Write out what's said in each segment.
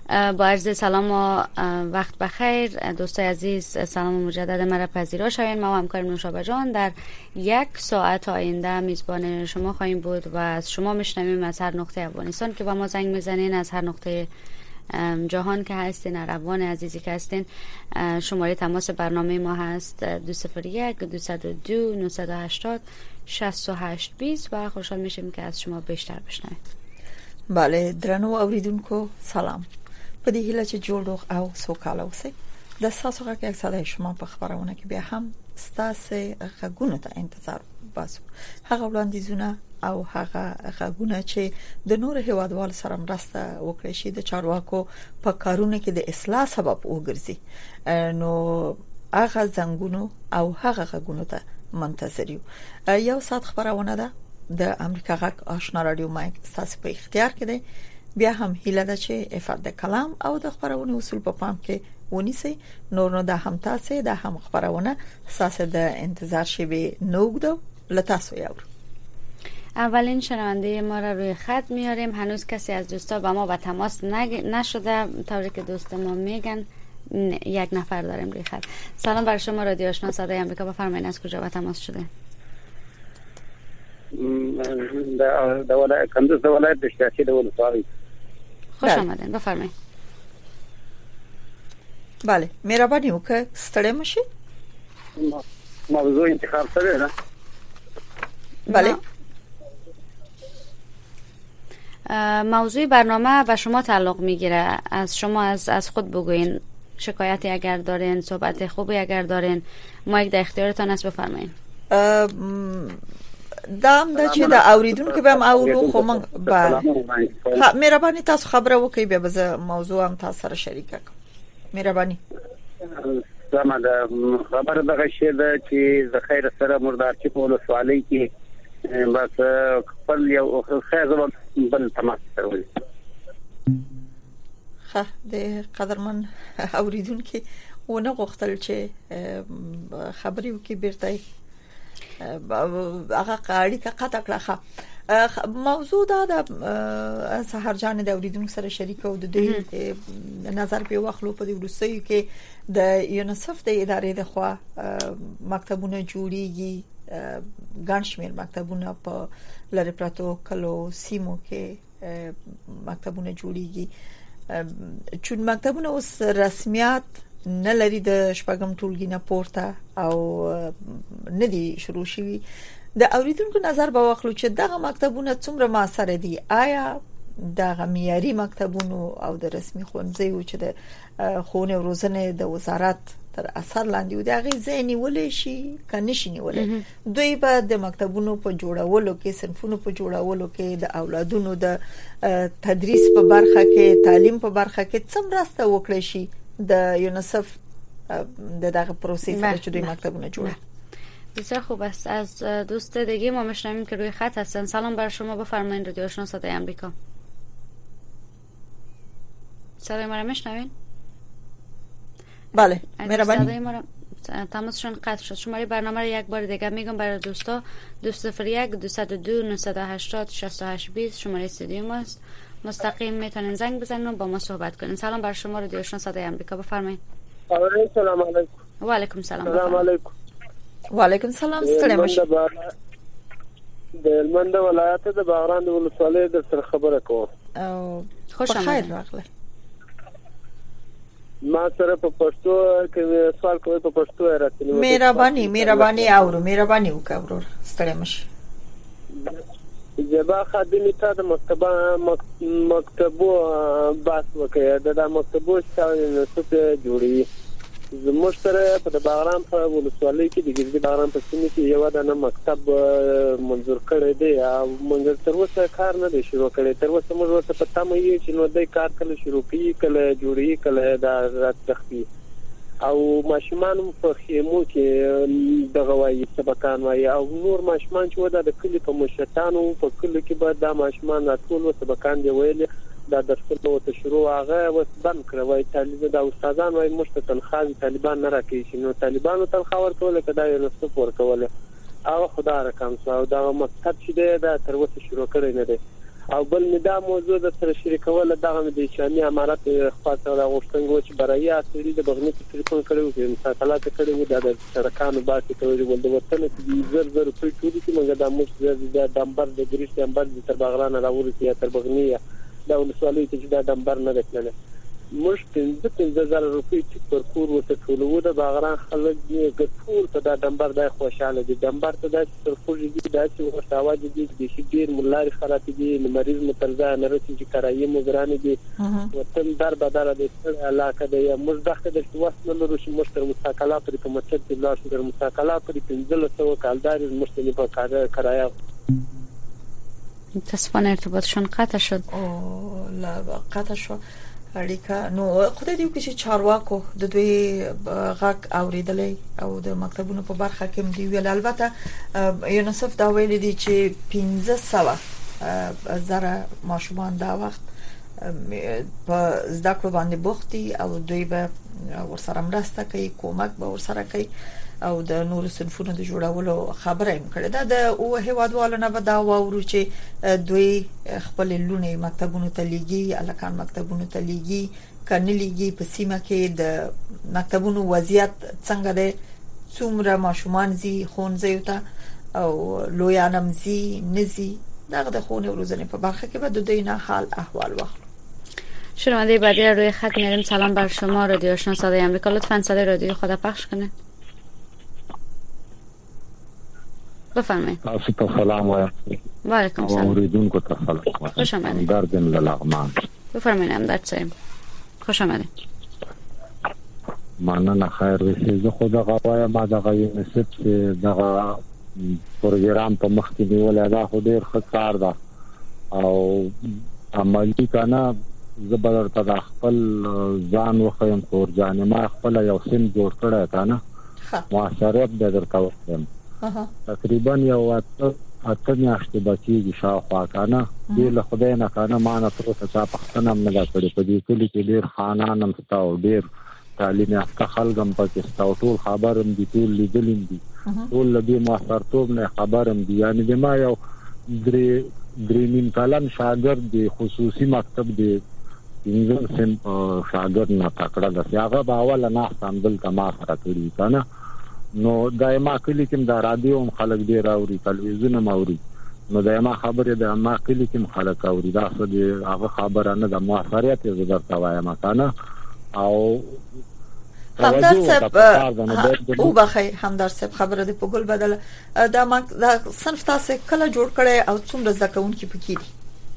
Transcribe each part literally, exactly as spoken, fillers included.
با عرض سلام و وقت بخیر دوستای عزیز، سلام مجدد مرا پذیرا شوین. ما و همکارم نوشابه جان در یک ساعت آینده میزبان شما خواهیم بود و از شما میشنویم از هر نقطه افغانستان که با ما زنگ میزنین، از هر نقطه جهان که هستین، عربان عزیزی که هستین. شماره تماس برنامه ما هست دو صفر یک دو صفر دو نه هشت صفر شش هشت بیست و خوشحال میشیم که از شما بیشتر بشنویم. بله درنو اوریدونکو سلام. په دې هیله چې جوړ روغ او سوکاله اوسئ. د تاسو غږ یک صدای شما په خبرونه کې بیا هم ستاسو غږونه ته انتظار باسو. هغه وړاندیزونه او هغه غږونه چې د نور هیوادوالو سره مرسته وکړي شي د چارواکو په کارونه کې د اصلاح سبب وګرځي، نو هغه زنګونو او هغه غږونه ته منتظر یو. یو سات خبرونه ده د امریکا غږ آشنا رادیو مایک تاسو په اختیار کې ده. بیا هم هیله ده چې افاده کلام او د خبرونه اصول په پام کې ونیسي. نور نو د هم تاسو د هم خبرونه تاسو د انتظار شي به نوګدو لتاسو یاور. اولین شنونده ما را روی خط میاریم. هنوز کسی از دوستا با ما به تماس نشده، طوری که دوست ما میگن یک نفر داریم روی خط. سلام بر شما، رادیو آشنا صدای آمریکا، بفرمایید از کجا به تماس شده؟ د ولایت کندوز د ولایت د شاسی د ولسوالۍ. خوش آمدین، بفرمایید. بله مهرباني وکړئ ستړي مشي. موضوع انتخاب شوی ده. بله موضوع برنامه به شما تعلق میگیره. از شما از از خود بگوین، شکایتی اگر دارین، صحبت خوبی اگر دارین، مایک در اختیارتان است، بفرمایید. دام د چې د اوریدونکو به هم اورو خو من بله مهرباني تاسو خبره وکړئ بیا به موضوع هم تاسو سره شریک کړم. مهرباني. زما د خبره دغه شی ده چې د خیر سره مردارچی په ولسوالۍ کې بس خپل یو خیر زما بل تماس کوي. ښه د قدرمن اوریدونکو ونه غوښتل چې خبري وکړي بیرته هغه قاعده کا قطع کړه. موضوع دا د سحر جان د اوریدونکو سره شریک او د دوی نظر په واخلو په دې ورسېو کې د یونیسف د ادارې د خوا مکتبونه جوړیږي، ګڼ شمېر مکتبونه په لری پراتو کلو سیمو کې مکتبونه جوړیږي. چون مکتبونه اوس رسمیت نه لري د شپږم ټولګي نه پورته او نه دي شروع شوي. د اوریدونکو نظر به واخلو چې دغه مکتبونه څومره موثر دي. آیا دغه معیاري مکتبونو او د رسمي ښوونځیو چې د ښوونې او روزنې د وزارت تر اثر لاندې و دغه ځینې ولې شي کنه شي ولې دوی به د مکتبونو په جوړولو کې، صنفونو په جوړولو کې، د اولادونو د تدریس په برخه کې، تعلیم په برخه کې څومره مرسته وکړي شي د یونیسف د دغه پروسه سره چې دوی مکتبونه جوړه. بسیار خوب است. از دوست دیگه ما میشنویم که روی خط هستن. سلام بر شما، بفرمایید. رادیو آشنا صدای آمریکا. صدای ما رو میشنوین؟ بله مهربانی. صدای ما رو تماسشون قطع شد. شماره برنامه رو یک بار دیگه میگم برای دوستا دو صفر یک دو صفر دو نه هشت صفر شش هشت بیست شماره استودیو ماست. مستقیم میتونین زنگ بزنین و با ما صحبت کنین. سلام بر شما، رادیو آشنا صدای آمریکا، بفرمایید. سلام علیکم. و علیکم سلام. سلام علیکم. و علیکم سلام. ستړي مشه. د هلمند ولایت د باغران د ولسوالۍ د سره خبره کوم. او خوش آمدید. راغله. ما سره په پښتو کې سوال کوي، په پښتو راځي. مهرباني مهرباني اورو مهرباني وکړه ستړي مشه. جبا خادمي ته د مکتبه مکتبو باس وکړه د مکتبو څخه څه جوړي. زموږ سره په باغرام په ولسوالۍ کې د ګرځي باغرام په سیمه کې یو د مکتب منظور کړی دی او موږ تر اوسه کار نه دی شروع کړی. تر اوسه موږ ورته پته مې یو چې نو د کار کله شروع کیږي، کله جوړي، کله دا راتخفي او ماشومان په خیمو کې دغه وایي سبقان وایي او نور ماشومان چې ودا د کلی په مشتانو په کلی کې به دا ماشومان راټول سبقان دی ویل دا درسونه ته شروع هغه وس بند کړو. وایي طالب دا استادان وایي مشت تنخواه طالبان نه راکېږي، نو طالبانو تنخواه ورکول کدا یو نو ورکول او خدای رقم سو دا مکتب چې دا تر اوسه شروع کړی نه دی او بل مدا موضوع د سره شریکول دغه د اسلامي امارات خاصه راغښتنګو چې برای اصلي د بغنی تلفون کړو چې مساکلات کړو د سرکانو باسي کوي ول د وطن د زر زر په ټولي کې موږ د موږ د دمبر د ګریش دمبر د تر بغران راورسي تر بغنی دا ولسوالۍ چې دا دمبر نه دکله موږ پنځه پنځه زره روپۍ چې پر کور ورته ټولو د بغران خلک یې ګټور ته دا دمبر د خوشاله دي دمبر ته د سرخوږي دي د چې ورتاوج دي د شي ډیر ملاري خراب دي مریض مترزه نه رسي چې کرایي مزران دي وطن در بدل د علاقه د موږ دغه د وسنه لرو چې مشتر مساکلات پر کومه چې لاس در مساکلات پر پنځه سو کالدار مشتري په کار کرایه متاسفانه ارتباطشون قطع شد. او لا قطع شد اړیکه. نو خدای دې وکړي چې چارواکو د دوی غږ اوریدلې او د مکتبونو په برخه کې دی ویل. البته یونیسف دا ویل دي چې پنځه سوه زره ماشومان دا وخت په زده کړو باندې بوختي او دوی به ورسره مرسته کوي، کومک به ورسره کوي او د نور صنفونو د جوړولو خبره هم کړې ده. د او هیوادوالو نه به دا واورو چې دوی خپل لونه مکتبونو ته لیږي، الکان مکتبونو ته لیږي کنه لیږي، په سیمه کې د مکتبونو وضعیت څنګه ده، څومره ماشومان زی خونځي ته او لویانم زی نزی دغه د خونه روزنه په برخه کې به د دوی نه حال احوال واخلو. شنونده بعدی روی خط میاریم. سلام بر شما رادیو آشنا صدای آمریکا، لطفاً صدای رادیو خود پخش کنید. بفرمایید. تاسو ته سلام وایم. و علیکم سلام. اوریدونکو ته سلام. خوش آمدید. دردم لغمان. بفرمایید همدرد صاحب. خوش آمدید. مننه. خیر وشي. زه خو دغه وایم ما دغه یونیسف چې دغه پروګرام په مخ کې نیول دا خو ډیر ښه کار ده او عملی کنه. زه به تر خپل ځان وخیم خور جان ما خپل یو سیم جوړ کړی کنه معاشرت د درته وخم تقریبا یو اته میاشتې بچیږي شاوخوا کنه. دې له خدای نه کنه ما نه تر څه چا پښتنه هم نه کړې. په دې کلی کې ډیر خانان هم ستا او ډیر تعلیم یافته خلک هم پکې ستا او ټول خبر هم دي، ټول لیدلیم دي، ټول له دې معاشرتوب نه خبر هم دي. یعنی د ما یو درې درې نیم کلن شاګرد دی، خصوصي مکتب دی، انګلیس سم شاګرد نه تکړه ده. هغه باول نه سمبل کما سره کړی کنه. نو دایما کلی کې د رادیو هم خلک ډیر اوري، تلویزیون هم اوري. نو دایما خبره د ما کلی کې خلک اوري. دا څه دی هغه خبره نه د موثریت یې درته وایم کنه. او همدار صاحب او بخی همدار صاحب خبره د په ګل بدل دا ما دا صنف تاسو کله جوړ کړي او څومره ځکهونکي پکې دي؟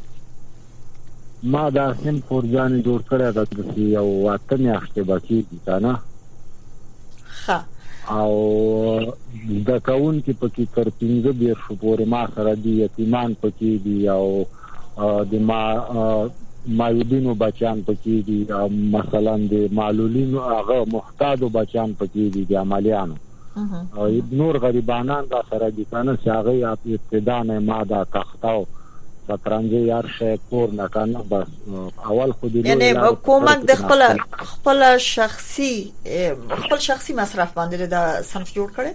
ما دا سم فورجان جوړ کړی دا د یو واته میاشتې باقی دي کنه. ها او د کاون کې پکې تر پنځه بیر شو پورې ما سره دي یتیمان پکې دي او د ما مایوبینو بچان پکې دي، مثلا د معلولینو هغه محتاجو بچان پکې دي، د عملیانو او نور غریبانان دا سره دي کنه. چې هغه ابتدا نه ما دا تختاو سترنګ یار شې کور نه کنه. بس اول خو دې یعنی کومک د خپل خپل شخصي خپل شخصي مصرف باندې دا صنف جوړ کړي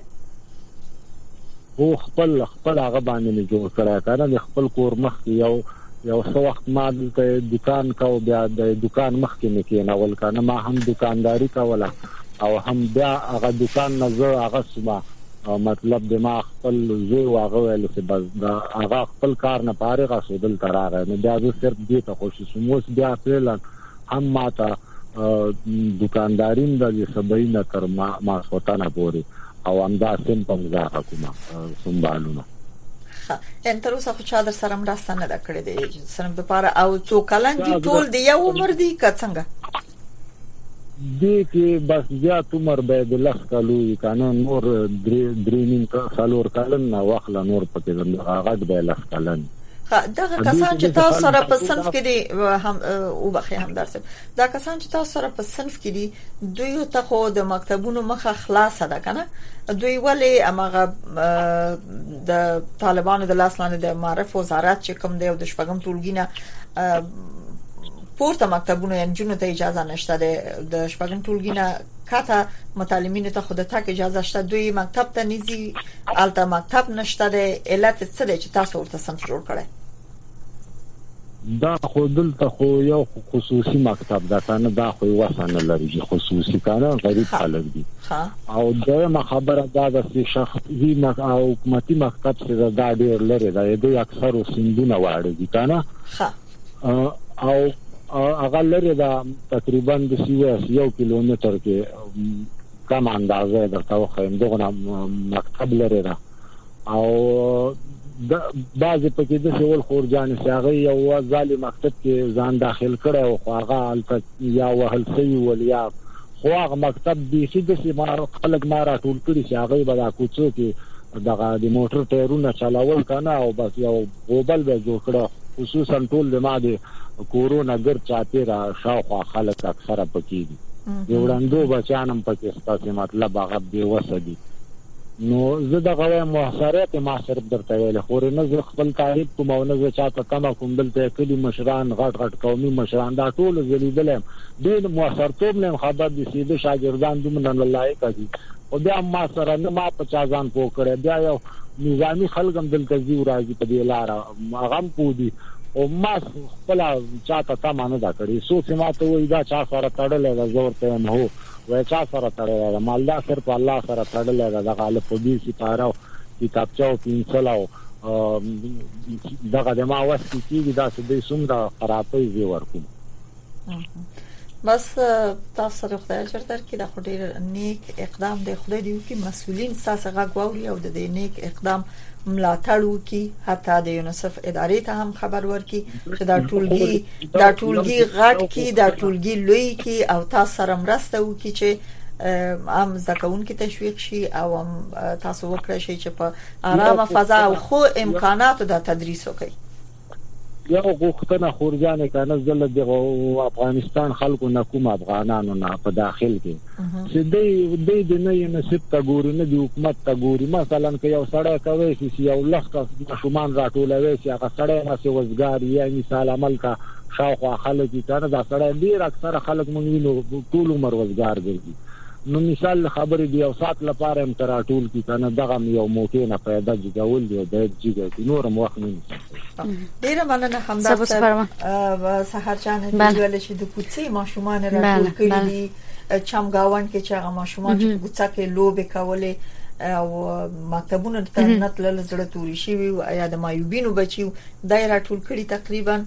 او خپل خپل هغه باندې جوړ کړی کنه. د خپل کور مخ یو یو څو وخت ما د دکان کو بیا د دکان مخ کې مکه نه ول کنه. ما هم دکانداری کوله او هم بیا هغه دکان نه زه هغه سما او مطلب د ما خپل زوی واغه ویل چې بس دا هغه خپل کار نه فارغ اسودل تراغه. نو بیا زه صرف دې ته خوشی سموس بیا پرل هم ماته دکاندارین د سبای نه تر ما ما سوتانه پوري او امدا سم په مزه حکومت سنبالونه. ان تر اوسه خو چا در سره مرسته نه کړې دي سره د پاره او څو کلن دي ټول دی یو عمر دی که څنګه دې کې بس زیات عمر به د لس کالو کنه. نور درې درې نیم کالو کلن نه واخله نور پکې هغه به لس کلن. دغه کسان چې تاسو سره په صنف کې دي هم او بخي هم درس دا کسان چې تاسو سره په صنف کې دي دوی ته خو د مکتبونو مخه خلاصه ده کنه. دوی ولی امغه د طالبانو د لاس لاندې د معرف وزارت چې کوم دی او د شپږم ټولګینه پورته مکتبونو یې جنونو ته اجازه نشته ده. د شپږم ټولګینه کاته متعلمینو ته خود ته اجازه شته، دوی مکتب ته نيزي الته مکتب نشته ده. علت څه ده چې تاسو ورته صنف جوړ کړئ؟ دا خو دلته خو یو خصوصي مکتب دا کنه دا خو وسنه لري خصوصي کنه غریب خلک دي او دغه خبره دا د شخصي او حکومتي مکتب سره دا ډیر لري دا د اکثر سندونه واړه دي کنه او هغه لري دا تقریبا د سیواس یو کیلومتر کې کم اندازه درته وایم دغه مکتب لري دا او د بعض پکې د سیول خورجان سیاغي یو ځالي مکتب کې ځان داخل کړي او هغه الته یا وهل سي ولیا خو هغه مکتب به چې د سیمار خلک مارا ټول کړي سیاغي بدا کوڅو کې دغه د موټر ټایرونه چلاول کنه او بس یو غوبل به جوړ کړه خصوصا ټول د ماده کورونا ګر چاته را شاوخوا خلک اکثره پکې دي یو وړاندو بچانم پکې ستاسو مطلب هغه به وسدي نو زه د غوې محاصرات ما صرف درته ویل خو نه زه خپل تعریف کوم او نه زه چاته کما کوم دلته کلی مشران غټ غټ قومي مشران دا ټول زلیدل دین محاصرتوب نه خبر دي سیده شاګردان دومره الله کوي او بیا ما سره نه ما په چا ځان پوه کړی بیا یو نظامی خلګم دلته زیو راځي په دې لار هغه پودي او ما خپل چاته کما نه دا کړی سوچ ما ته وای دا چا سره تړلې دا زور ته نه هو وای چا سره تړلې دا مالدا صرف الله سره تړلې دا غالب په دې سپارو کتابچو پینسل او دغه د ما واسي کیږي دا څه دې څومره خرابې زی ورکوم بس تاسو سره خدای اجر درکړي دا خډیر نیک اقدام د خدای دی کی مسؤلین ساسه غوړي او د نیک اقدام ملاتړ وکي حتی د یونیسف ادارې ته هم خبر ورکي چې دا ټولګي دا ټولګي غټ کی دا ټولګي لوی کی او تاسو سره مرسته وکي چې عام ځکهون کې تشویق شي او تاسو وکړئ چې په آرامه فضا او خو امکانات د تدریس وکړي یو غوښتنه خورجان کنه زله د افغانستان خلکو نه کوم افغانانو نه په داخل کې چې د دې د نه نصیب ته ګوري نه د حکومت ته ګوري مثلا که یو سړی کوي چې یو لخت شومان راټولوي چې هغه سړی نه وزګار یا مثال عمل کا شاوخوا خلک کنه دا سړی ډیر اکثر خلک مونږ وینو ټول عمر وزګار ګرځي نو مثال خبرې دی او سات لپاره هم تراټول کی کنه دغه یو موټی نه پیدا جوړول دی د جګړې نورم وخت نه ډیر مننه همداسې سحر جان ویل چې د کوڅې ماشومان راټول کړي دي چمګاون کې چې هغه ماشومان چې کوڅه کې لوبې کولې او مکتبونه ته نتل زړه توري شي یا د مایوبینو بچیو دای راټول کړي تقریبا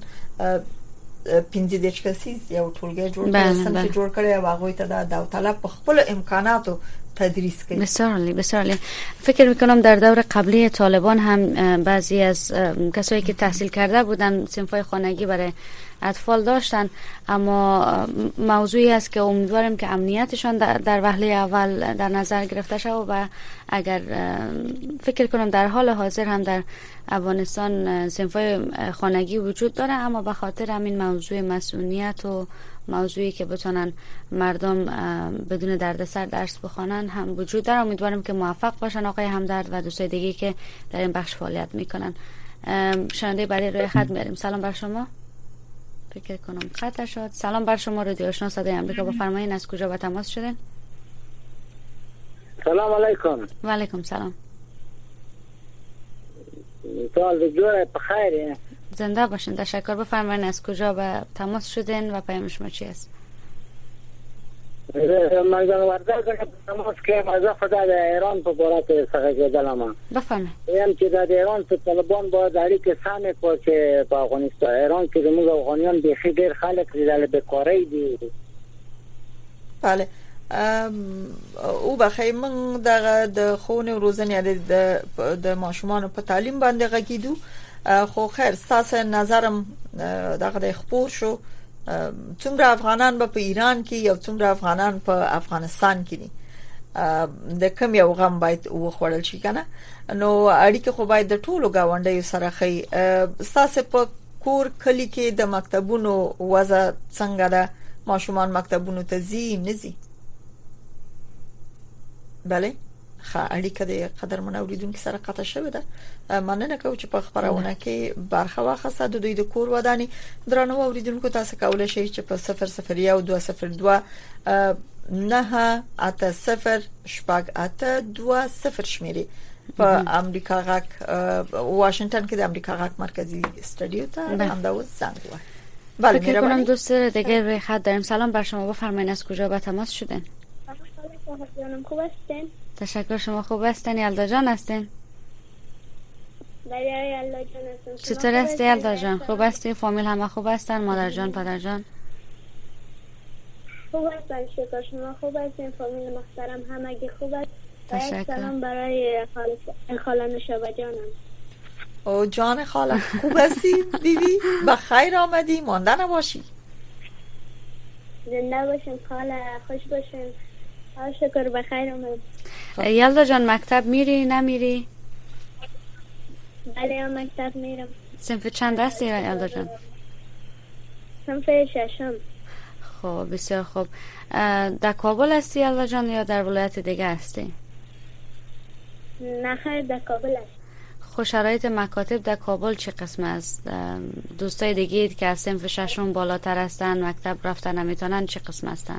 پنځه دیش کسیز یو ټولګي جوړ کړي سم جوړ کړي او هغه ته د داو طلب په خپل امکاناتو تدریس کوي. بسیار بسیار فکر میکنم در دور قبلی طالبان هم بعضی از کسایی که تحصیل کرده بودن صنفای خانگی برای اطفال داشتن اما موضوعی است که امیدوارم که امنیتشان در وهله اول در نظر گرفته شود و اگر فکر کنم در حال حاضر هم در افغانستان صنفای خانگی وجود داره اما به خاطر همین موضوع مسئولیت و موضوعی که بتونن مردم بدون دردسر درس بخوانن هم وجود داره. امیدوارم که موفق باشن آقای همدرد و دوستای دیگه که در این بخش فعالیت میکنن. شنونده بعدی روی خط میاریم. سلام بر شما. فکر کنم قطع شد. سلام بر شما. رادیو آشنا صدای آمریکا، بفرمایید از کجا با تماس شدین؟ سلام علیکم. و علیکم سلام. سوال جوره بخیر. زنده باشین. تشکر. بفرمایید از کجا به تماس شدین و پیام شما چی است؟ مردان ورده کنه تماس که مزه خدا در ایران په بارات سخه کېدلم. بفرمایید. یم چې د ایران په طالبان باید اړیکې سمې کړي چې په افغانستان ایران کې زموږ افغانیان بیخي ډېر خلک دي بیکارۍ دي. بله. او بخیر من دغه د خونه روزنه د د ماشومان په تعلیم باندې غږیدو خو خیر تاسو نظرم دغه د خبر شو څومره افغانان په ایران کې یا څومره افغانان په افغانستان کې دي د کوم یو غم باید وخوړل شي کنه نو اړیکه خو باید د ټولو گاونډیو سره خي تاسو په کور کلی کې د مکتبونو وضع څنګه ده ماشومان مکتبونو ته ځي نه ځي بله خا اړیکه د قدر منوریدونکو سره قطع شوه ده مننه کوم چې په خبرونه کې برخه واخصه د دوی د کور ودانې درنو اوریدونکو تاسو کولای شئ چې په صفر صفر یو دوه صفر دوه نه اته صفر شپږ اته دوه صفر شمیري په امریکا غاک واشنگتن کې د امریکا غاک مرکزی استودیو ته هم دا وز زنگ وای. بله فکر کنم دوست دیگر روی خط داریم. سلام بر شما، بفرمایید از کجا به تماس شدین؟ خوب هستین؟ تشکر، شما خوب هستین؟ یلدا جان هستین؟ بله یلدا جان هستم. چطور هستی یلدا جان؟ خوب هستی؟ فامیل همه خوب هستن؟ مادر جان، پدر جان؟ خوب هستن شکر. شما خوب هستین؟ فامیل محترم همگی خوب است؟ تشکر. سلام برای خاله نوشابه جانم. او جان خاله خوب هستی بیبی؟ بخیر آمدی، مانده نباشی. زنده باشین خاله، خوش باشین. شکر بخیر آمد. یلدا جان مکتب میری نمیری؟ بله مکتب میرم. صنف چند هستی یلدا جان؟ صنف ششم. خب بسیار خوب. در کابل هستی یلدا جان یا در ولایت دیگه هستی؟ نه خیر در کابل هست. خب شرایط مکاتب در کابل چه قسم است؟ دوستای دیگه که از صنف ششم بالاتر هستن مکتب رفتن نمیتونن چه قسم هستن؟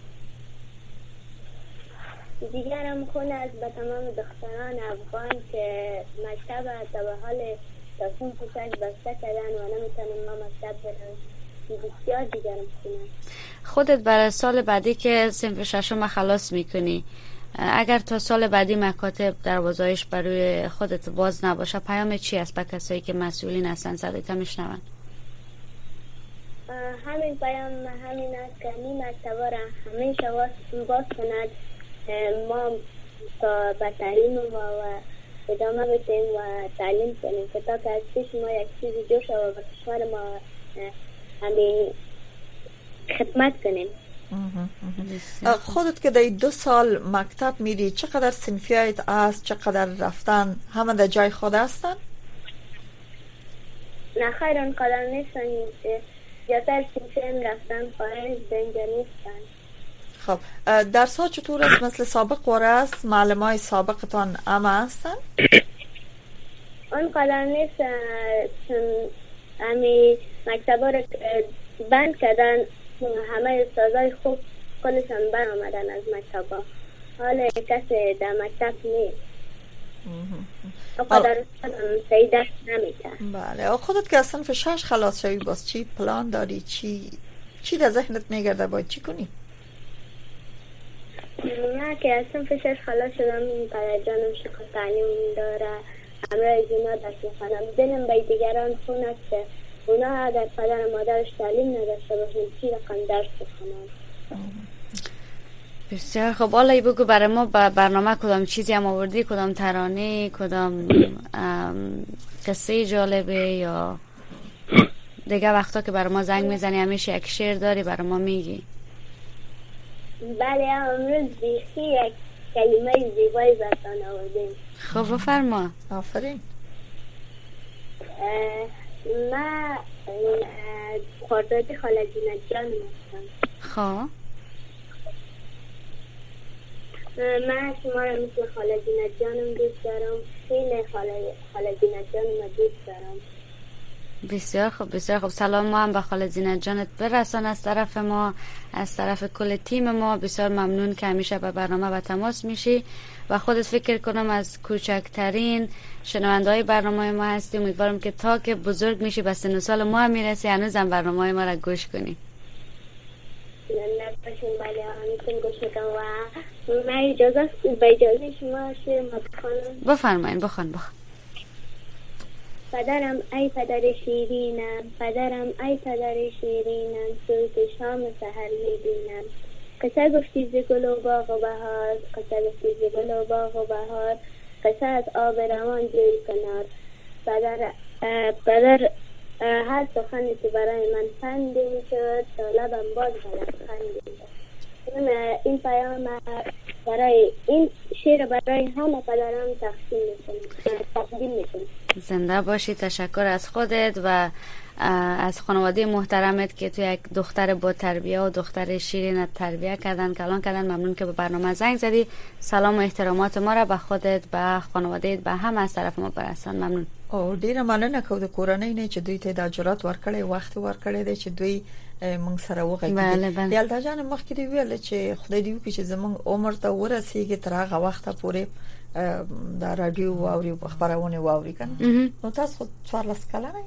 دیگرم خونه از به تمام دختران افغان که مکتب تا به حال تصمیم پوشک بسته کردن و نمیتونن ما مکتب برن. بسیار دیگرم خونه. خودت برای سال بعدی که صنف ششم خلاص میکنی، اگر تا سال بعدی مکاتب دروازه‌اش برای خودت باز نباشه، پیام چی است به کسایی که مسئولین هستن صدایت میشنون؟ همین پیام همین است که این مکتبا را همیشه باز کند، ما تا به تعلیم ما و ادامه بدیم و تعلیم کنیم که تا که از پیش ما یک چیزی جور شد و به کشور ما همین خدمت کنیم. خودت که در دو سال مکتب میری چقدر صنفیت است، چقدر رفتن، همه در جای خود هستن؟ نه خیر اونقدر نیستن، زیادتر صنفیم رفتن خارج دنجا نیستن. خب درس ها چطور است؟ مثل سابق قرار است؟ معلم های سابقتان همه هستن؟ اونقدر نیست، چون همی مکتب رو بند کردن، همه استادای خوب کلشان بر آمدن از مکتب ها. حال کسی در مکتب نیست، اونقدر سعی دست نمیتن. بله. خودت که از صنف شش خلاص شوی باز چی پلان داری؟ چی چی در ذهنت میگرده باید چی کنی؟ نه که از صنف شش خلاص شدم، این پدر جانم شکل تعلیم داره، همراه اینا درس میخوانم. دلم به دیگران خون است که اونا اگر پدر مادرش تعلیم نداشته باشن چی رقم درس بخونن. بسیار خب. حالا بگو برای ما برنامه کدام چیزی هم آوردی، کدام ترانه، کدام قصه جالبه یا دیگه وقتا که برای ما زنگ میزنی همیشه یک شعر داری برای ما میگی؟ بله امروز بیخی یک کلمه زیبایی براتون آوردیم. خب بفرما. آفرین. ما خاطرات خاله زینت جان هستم. خب من شما را مثل خاله زینت جانم دوست دارم، خیلی خاله خاله زینت جانم دوست دارم. بسیار خوب بسیار خوب. سلام ما هم به خاله زینت جانت برسان از طرف ما، از طرف کل تیم ما. بسیار ممنون که همیشه به برنامه و تماس میشی و خودت فکر کنم از کوچکترین شنونده‌های برنامه ما هستی. امیدوارم که تا که بزرگ میشی به سن و سال ما هم میرسی هنوزم برنامه ما را گوش کنی. نباشین. بله همیتون گوش میکنم و من اجازه به اجازه شما شیر ما بخونم. بفرمایین بخون بخون. پدرم ای پدر شیرینم، پدرم ای پدر شیرینم، صوت شام سحر میبینم. قصه گفتی ز گل و باغ و بهار، قصه گفتی ز گل و باغ و بهار، قصه از آب روان جوی کنار. پدر پدر هر سخنی که برای من پندی شد تا لبم باز برم خندی. این پیام برای این شعر برای همه پدران تقسیم میکنم تقدیم میکنم. زنده باشی. تشکر از خودت و از خانواده محترمت که تو یک دختر با تربیه و دختر شیرین تربیه کردن کلان کردن. ممنون که به برنامه زنگ زدی. سلام و احترامات ما را به خودت، به خانوادهت، به هم از طرف ما برسان. ممنون. او ډیره مننه کوم د کورنۍ نه چې دوی ته د اجرات ورکړې وخت ورکړې دي چې دوی موږ سره وغږیږي. یالدا جان مخکې دی ویل چې خدای دې وکړي چې زموږ عمر ته ورسیږي تر هغه وخت پورې د رادیو واوري خبرونه واوري کنه نو تاسو څوارلس کاله نه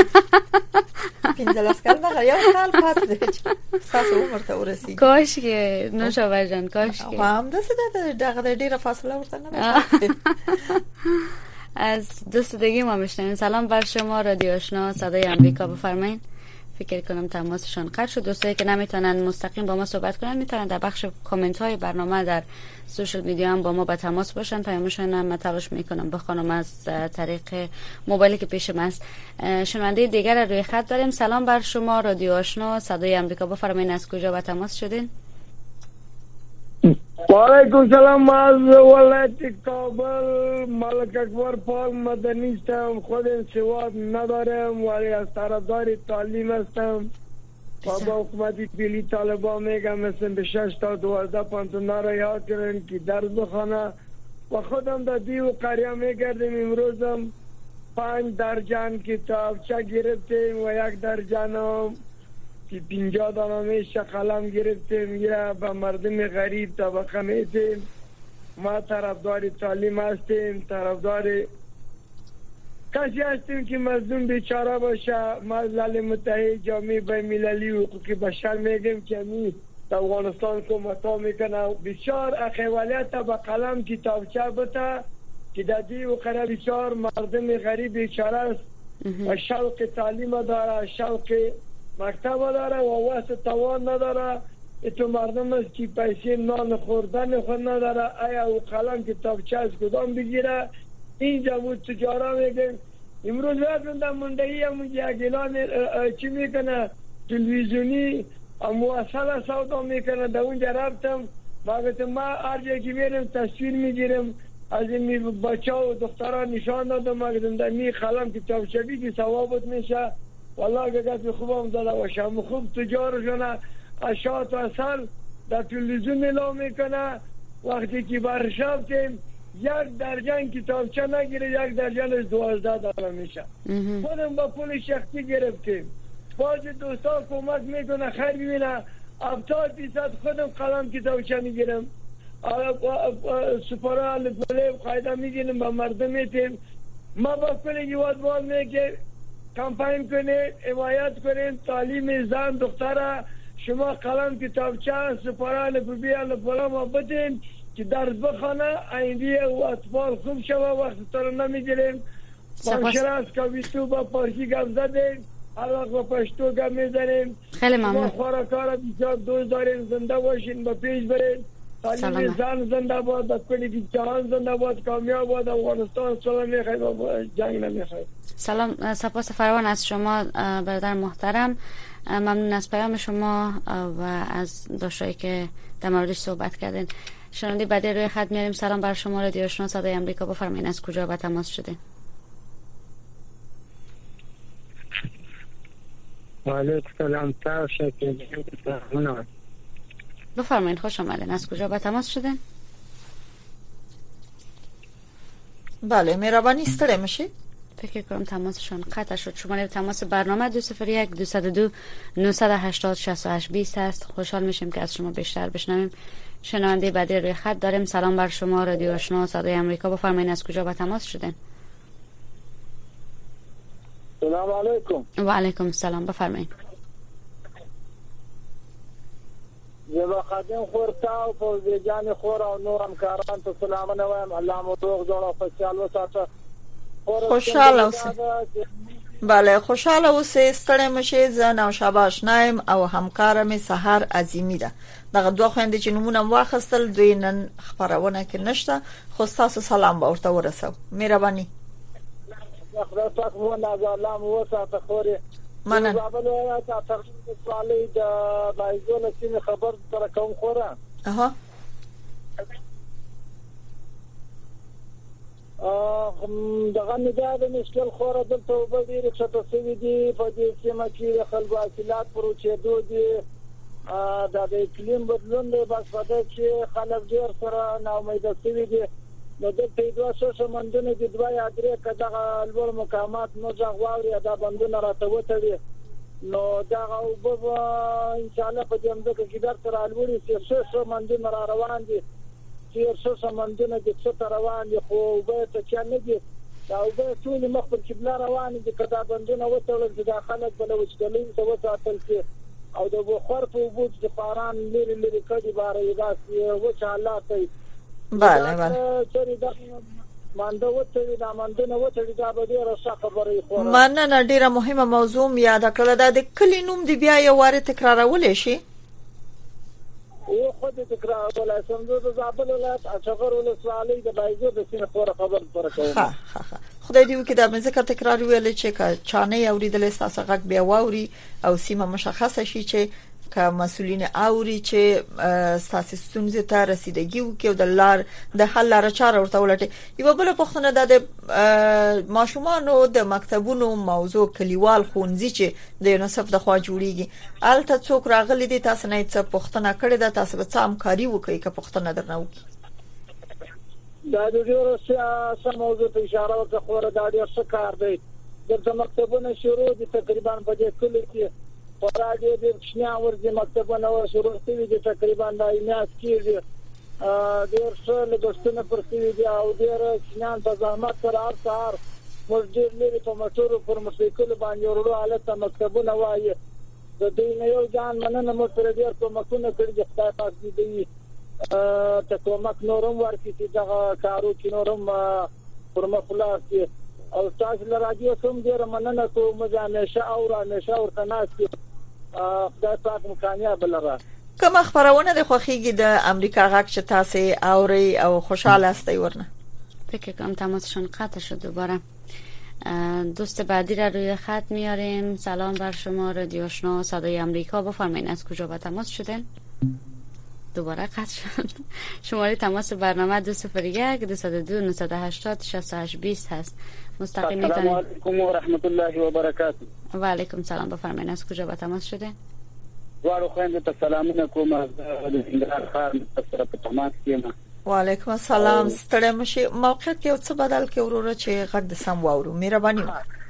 پنځلس کاله نه یو کال پاتې دی تاسو عمر ته ورسیږي کاش که نوشابه جان کاش که هم د څه دغه ډیره فاصله ورته نه از دوست دیگه ما میشنیم. سلام بر شما رادیو آشنا صدای امریکا، بفرمایید. فکر کنم تماسشان قطع شد. دوستایی که نمیتونن مستقیم با ما صحبت کنن میتونن در بخش کامنت های برنامه در سوشال میدیا هم با ما به تماس باشن. پیامشون هم تلاش میکنم بخونم از طریق موبایلی که پیشم است. شنونده دیگر روی خط داریم. سلام بر شما رادیو آشنا صدای امریکا، بفرمایید از کجا به تماس شدین؟ وعلیکم سلام. از ولایت کابل ملک اکبر پال مدنی هستم. خودم سواد ندارم ولی از طرفدار تعلیم هستم و با حکومتی پیلی طالبان میگم مثل به شش تا دوازده پانتونا را یاد کردن که درس بخونه و خودم در دیو قریه میگردیم. امروزم پنج درجن کتابچه گرفتیم و یک درجن هم که پینجا دانمیش قلم گرفتیم یا به مردم غریب طبقه میتیم. ما طرفدار تعلیم هستیم، طرفدار کسی هستیم که مظلوم بیچاره باشه. ملل متحد جامعه بین‌المللی حقوق بشر میگیم که می در افغانستان کمک میکنه. بسیار اخوالیت به قلم کتابچه بته که در دی و قره بسیار مردم غریب بیچاره است و شوق تعلیم داره، شوق مکتب داره و واسه توان نداره. تو مردم است که پیسه نان خوردن خود نداره. آیا او قلم کتابچه از کدام بگیره؟ اینجا بود تجاره میگن. امروز رفتم در مندهی هم یک اعلان چی میکنه تلویزیونی مواصل سودا میکنه. در اونجا رفتم باقی ما هر جایی که میرم تصویر میگیرم از این بچه و دختران نشان دادم. اگرم در می قلم کتابچه بگی ثوابت میشه. والله که گفت خوبم داده باشم. خوب تجارشونه اشات و اصل در تلویزیون اعلام میکنه. وقتی که برشفتیم یک درجن کتابچه نگیره، یک درجن از دوازده داره میشه. خودم با پول شخصی گرفتیم. باز دوستا کمک میکنه خیر ببینه هفتاد درصد خودم قلم کتابچه میگیرم. سپاره الفبای قاعده میگیرم به مردم میتیم. ما با کل یواد بال میگه کمپین کنید، حمایت کنید تعلیم زن دختره. شما قلم کتابچه سپاره الفبای الفبای ما بدین که درس بخونه آینده و اطفال خوب شوه. وقت تر نمیگیریم. ماشره از کابیتو با پارکی گپ زدیم، الان با پشتو گپ میزنیم. خیلی ممنون. ما خوراکار بسیار دوست داریم. زنده باشین، با پیش برین. تعلیم زن زنده باد، با کلی جهان زنده باد، کامیاب باد. افغانستان سلام میخوایم، جنگ نمیخوایم. سلام، سپاس فراوان از شما برادر محترم. ممنون از پیام شما و از داشتایی که در موردش صحبت کردین. شنونده بعدی روی خط میاریم. سلام بر شما رادیو آشنا صدای امریکا، بفرمایید از کجا به تماس شدین؟ وعلیکم سلام. تشکر. بفرمایید، خوش آمدین. از کجا به تماس شدین؟ بله مهربانی استره میشید. فکر کنم تماسشون قطع شد. شماره تماس برنامه دو صفر یک دو دو نه هشت هشت شش هشت بیست است. خوشحال میشیم که از شما بیشتر بشنویم. شنونده بعدی روی خط داریم. سلام بر شما رادیو آشنا صدای امریکا، بفرمایید از کجا به تماس شدین؟ سلام علیکم. و علیکم السلام، بفرمایید. زبا خادم خورتا و فوزی جان خور او نورم کاران تو سلام نوایم. الله مو روغ جوړ خوشحال وساته. خوشحاله اوسئ. بله خوشحاله اوسئ. ستړی مشئ. زه نوشابه آشنایم او همکارم سحر عظیمی ده. دغه دوه خويندې چې نمونه واخستل دوی نن خبرونه کې نشته، خو تاسو سلام به ورته ورسو. مهرباني. خدای پاک مو نازل الله مو وساته خوري. مننه. زابل تا ترجمه سوالي د بایزونه چې خبر تر کوم خوره. اها. دغه نگاه د مشکل خوره د توبه ډیره چټه سوي دي په دې سیمه کې د خلکو اصلات پروچېدو دي. دا د اقلیم بدلون دی، بس په دې کې خلک ډیر سره ناامیده سوي دي. نو د پیدا شو شمندونه د دوه یا درې کډه لوړ مقامات نو ځغواوري دا بندونه راته وتړي. نو دا او به ان شاء الله په دې اند کې در سره لوړي چې شو شمندونه را روان دي. تیر شو سمندونه د څه روان دي خو به ته چې نه دي او به ټول مخ پر قبله روان دي کدا بندونه وټول چې داخلك بل وچتلین څه وساتل چې او د بخار په وجود د باران لري لري کډي بارې داسې و چې الله کوي bale bale چې دا مانده وته دا مانده وته دا به ډیره ښه خبرې خو مننه ډیره مهمه موضوع یاد کړل دا د کلی نوم دی بیا یو واره تکرارول شي او خو د تکرار ولا سمجو د زابل ولایت اشغر ولسوالۍ د بایزو د سینې خبر خبر پر کوم ها ها خدای دې وکړي دا مې ذکر تکرار ویل چې کا چانه اوریدل تاسو غږ بیا واوري او سیمه مشخصه شي چې که مسولین اوري چې تاسو ستونزې ته رسیدګي وکړي او د لار د حل لار چاره ورته ولټي یو بل پوښتنه ده د ماشومانو د مکتبونو موضوع کلیوال خونځي چې د یونیسف د خوا جوړیږي الته څوک راغلي دي تاسو نه څه پوښتنه کړې ده تاسو به څه همکاري وکړي که پوښتنه درنه وکړي دا د ډیرو سم موضوع ته اشاره وکړه خو دا ډیر څه کار دی د مکتبونو شروع دي تقریبا په دې کلی کې ورادي د شنیا ورځي مکتبونه او شروع شوي دي تقریبا د میاس کېږي ډیر څه لګښتونه پرسي دي او ډیر شنیان په زحمت سره هر سهار مسجد لري په موټرو پر موټرسایکل باندې ورو حالت مکتبونه وایي د دې نه یو ځان مننه مو پر ډیر کومکونه کړی د خدای پاک دې ته کومک نورم ورکړي چې دا کارو کې نورم پر مخلاص او تاسو له رادیو کوم ډیر مننه کوم چې همیشه او همیشه ورته ناسي خدای پاک مو کامیاب لره کوم خبرونه د خوخیږي د امریکا غږ چې تاسو اوري او خوشاله استئ ورنه فکر کنم تماسشون قطع شد دوباره. دوست بعدی را روی خط میاریم. سلام بر شما رادیو آشنا صدای آمریکا، بفرمایید از کجا با تماس شدین؟ دوباره قطع شد. شماره تماس برنامه دو صفر یک دو صفر دو نه هشتاد شصت و هشت بیست هست. مستقیم میتونید. السلام علیکم و رحمت الله و برکاته. و علیکم سلام، بفرمایید از کجا با تماس شدین؟ وارو خويندو ته سلامونه کوم از انګرار خار سره په تماس کېما. وعلیکم السلام. ستړی مشي موقعیت کې څه بدل کې وروره چې غږ د سم واورو مهرباني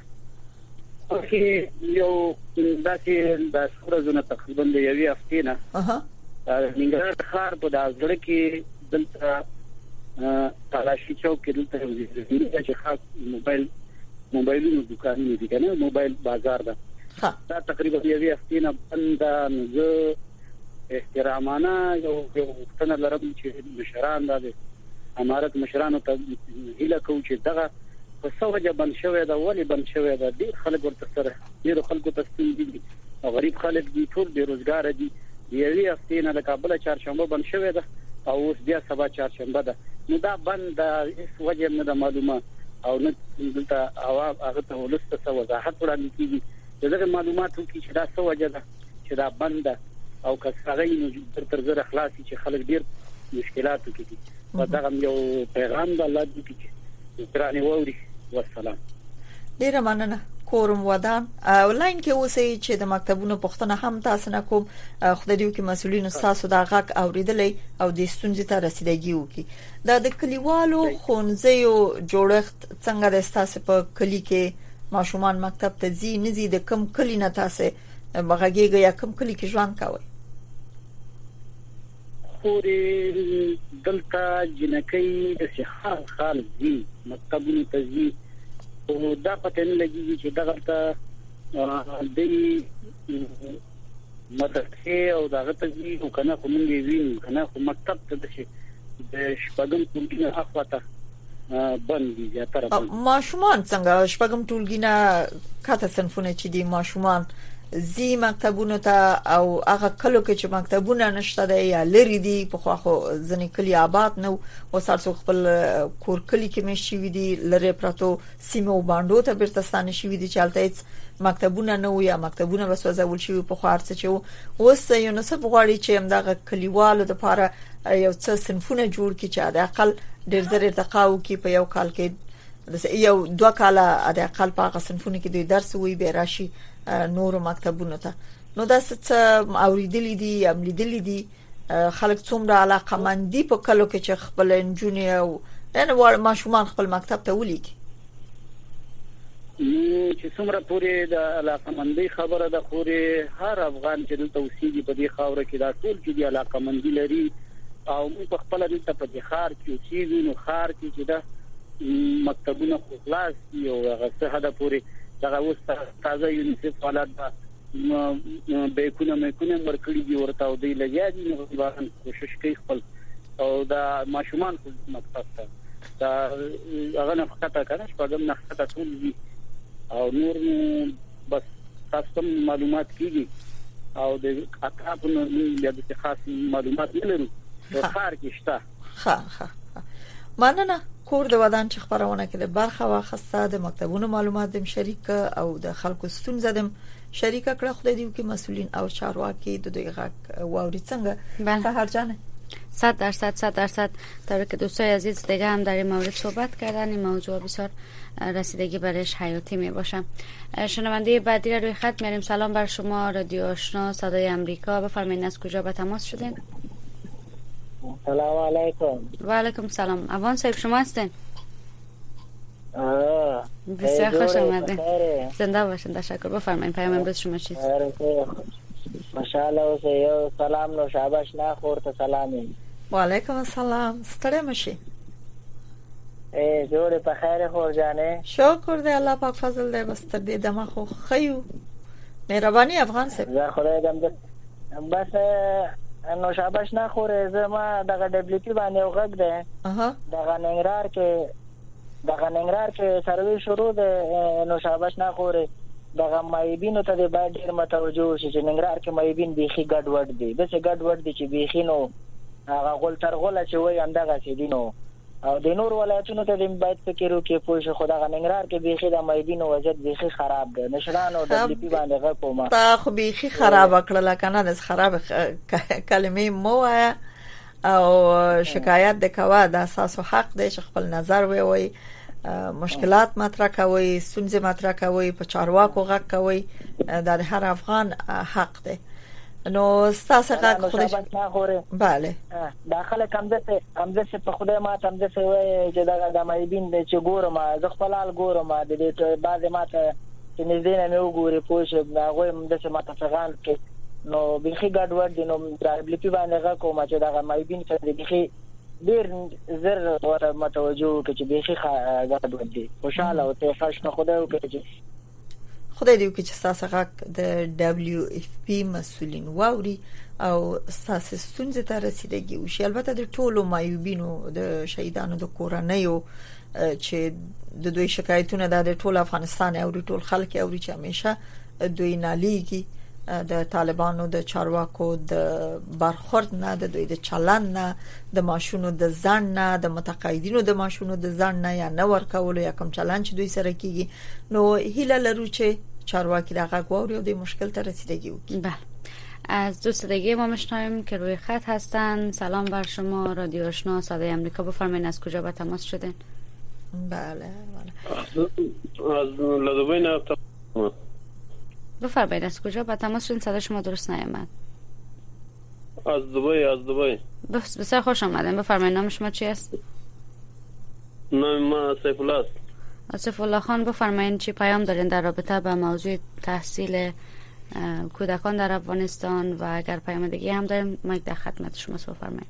وکړئ. یو داسې د ورځې تقریبا د یوې هفتې نه اها انګرار خار په دازړه کې دلته تلاشي چوک کې دلته یو چې خاص موبایل موبایلونو دکانونه دي کنه، موبایل بازار ده. دا تقریبا یوې هفتې نه بند نه. احترامانه یو یو څنګه لرم چې مشران د امارت مشرانو ته هیله کوم چې دغه په سوجه بند شوی دا ولی بند شوی دا ډیر خلک ورته سره ډیر خلکو ته ستونزې دي او غریب خلک دي ټول بیروزګار دي. یوې هفتې نه د کابل چهارشنبه بند شوی دا او اوس بیا سبا چهارشنبه ده. نو دا بند هیڅ وجه نه د معلومه او نه دلته عوام هغه ته ولسته څه وضاحت وړاندې کیږي. دغه معلوماتو کې چې دا څه وجه ده چې دا بند ده او کسرغې نو تر تر زره خلاصي چې خلک ډیر مشکلاتو کې دي. دا هم یو پیغام د الله دی چې ترانه ووري. والسلام. ډیر مننه. کورم ودان اونلاین کې اوسې چې د مکتبونو پښتنه هم تاسو نه کوم خدای دې وکړي مسولین تاسو دا غږ اوریدلې او د ستونزې ته رسیدګي وکړي. دا د کلیوالو خونځیو جوړښت څنګه د تاسو په کلی کې ماشومان مکتب ته ځي نه ځي، د کم کلی نه تاسو بغاګیږي یا کم کلی کې ژوند کوي؟ خوري دلته جنکې د شخال خال دي مکتبونو ته ځي او دا پته نه لګي چې دغه ته د مدرسې او دغه ته ځي او کنه کومې ویني کنه خو مکتب ته د شي د شپږم ټولګي اخواته باندې زیاتره ماشومان څنګه شپږم ټولګي نه کاته صنفونه چې دي ماشومان زی مکتبونو ته او هغه کلو کې چې مکتبونه نشته دی یا لري دي په خو خو ځنې کلی آباد نو او سارسو خپل کور کلی کې مشي وي دي لری پراتو سیمه او باندو ته بیرته ستانه شي وي دي چالتې مکتبونه نو یا مکتبونه وسوځول شي په خارڅ چې اوس یو نسب غواړي چې همدغه کلیوالو لپاره یو څه صنفونه جوړ کړي چې د اقل ډېر زر ارتقاو کې په یو کال کې یو دوه کاله د اقل په هغه صنفونه کې دوی درس وي به راشي نور مکتبونو ته. نو دا څه اوریدلې دي عملیدلې دي خلک څومره علاقه مندي په کلو کې چې خپل انجونی او نه ور ماشومان خپل مکتب ته ولیکي چې څومره پورې د علاقه مندي خبره ده. خوري هر افغان چې دلته اوسېږي په دې خاور کې دا ټول چې د علاقه مندي لري او موږ په خپل د په خار کې چې نو خار کې چې دا مکتبونه خلاص یو هغه څه هدا پوری دا اوس تازه یونیسف حالات به کومه مې کومه مرکړي دی ورته او دی لګیا دي نو ځوان کوشش کوي خپل او دا ماشومان خپل مکتب ته دا هغه نه فقط کړه چې په دغه نخته ټول دي او نور بس تاسو معلومات کیږي او د اطراف نو د خاص معلومات نه لرو خار کې شته ها ها مننه کور د ودان چې خبرونه کړي برخه واخسته د مکتبونو معلومات دم شریک او د خلکو ستونزه دم شریک کړه خدای دې کې مسؤلین او چارواکي د دوی غږ واوري څنګه سحر جان صد درصد صد درصد طوری که دوستای عزیز دیگه هم در این مورد صحبت کردن. این موضوع بسیار رسیدگی برش حیاتی می باشه. شنونده بعدی را روی خط میاریم. سلام بر شما، رادیو آشنا صدای امریکا، بفرمایید از کجا به تماس شدین؟ سلام علیکم. و علیکم سلام. اوان صاحب شما هستین؟ بسیار خوش آمدین. زنده باشین. تشکر. بفرمایید پیام امروز شما چیست؟ ماشاءالله اوسه یو سلام نو شاباش نه خورته سلامي. و علیکم السلام. ستړی مشي. ای جوړه په خیر خور جانه. شکر دې الله پاک فضل دې بس تر دې دمه خو خيو. مهرباني افغان سه. زه خدای دې بس نو شاباش نه خوره زما دغه دبليو پی باندې وغږ ده. اها. دغه ننګرهار کې دغه ننګرهار کې سروي شروع ده نو شاباش نه خوره. دغه مایبینو ته د باید ډیر متوجه شي چې ننګرهار کې مایبین بيخي ګډ وډ دي د څه ګډ وډ دي چې بيخي نو هغه غول تر غول چې وای اندغه چې دینو او د نور ولایتونو ته د باید فکر وکړي پوه شي خو دغه ننګرهار کې بيخي د مایبینو وضعیت بيخي خراب ده نشرانو د دې په باندې غو کومه تا خو بيخي خراب کړل کنه د خراب کلمې مو او شکایت د کوا د اساس حق د خپل نظر وي وي مشکلات مطرح کوي ستونزې مطرح کوي په چارواکو غږ کوي د هر افغان حق دی نو ستاسو غږ خو بله داخله کم ده کم ده په خدای ما تم ده وي چې دا د مایبین د چې ګورم ز خپلال ګورم د دې بعد ما ته چې نږدې نه وګوري پوه شي هغه هم د څه ماته څنګه کې نو بيخي ګډ وډ دي نو دبليو پی باندې غږ کوم چې دا مایبین څه بيخي ډیر زر ور متوجه کې چې بيخي غږ ودی خوشاله او ته خوش نه خدای او کې خدای دې وکړي چې تاسو غږ د دبليو اف پی مسؤلین واوري او تاسو ستونزې ته رسیدګي وشي البته د ټولو مایوبینو د شهیدانو د کورنیو چې د دوی شکایتونه د ټول افغانستان او د ټول خلک او چې همیشه دوی ناليږي د طالبانو د چارواکو د برخورد نه د دوی د چلن نه د ماشونو د ځان نه د متقاعدینو د ماشونو د ځان نه یا نه ورکول یا کوم چلن چې دوی سره کیږي نو هیله لرو چې چارواکي دغه غوړي او د مشکل ته رسیدگی وکړي. بله از دوست دیگه ما میشنویم که روی خط هستن. سلام بر شما، رادیو آشنا صدای امریکا، بفرمایید از کجا به تماس شدین؟ بله بله از لدوبی نه بفرمایید از کجا به تماس شدین؟ صدا شما درست نیامد. از دبی از دبی. بس بسیار خوش آمدین. بفرمایید نام شما چی است؟ نام ما سیف الله است. سیف الله خان بفرمایید چی پیام دارین در رابطه با موضوع تحصیل کودکان در افغانستان و اگر پیام دیگه هم داریم ما در خدمت شما بفرمایید.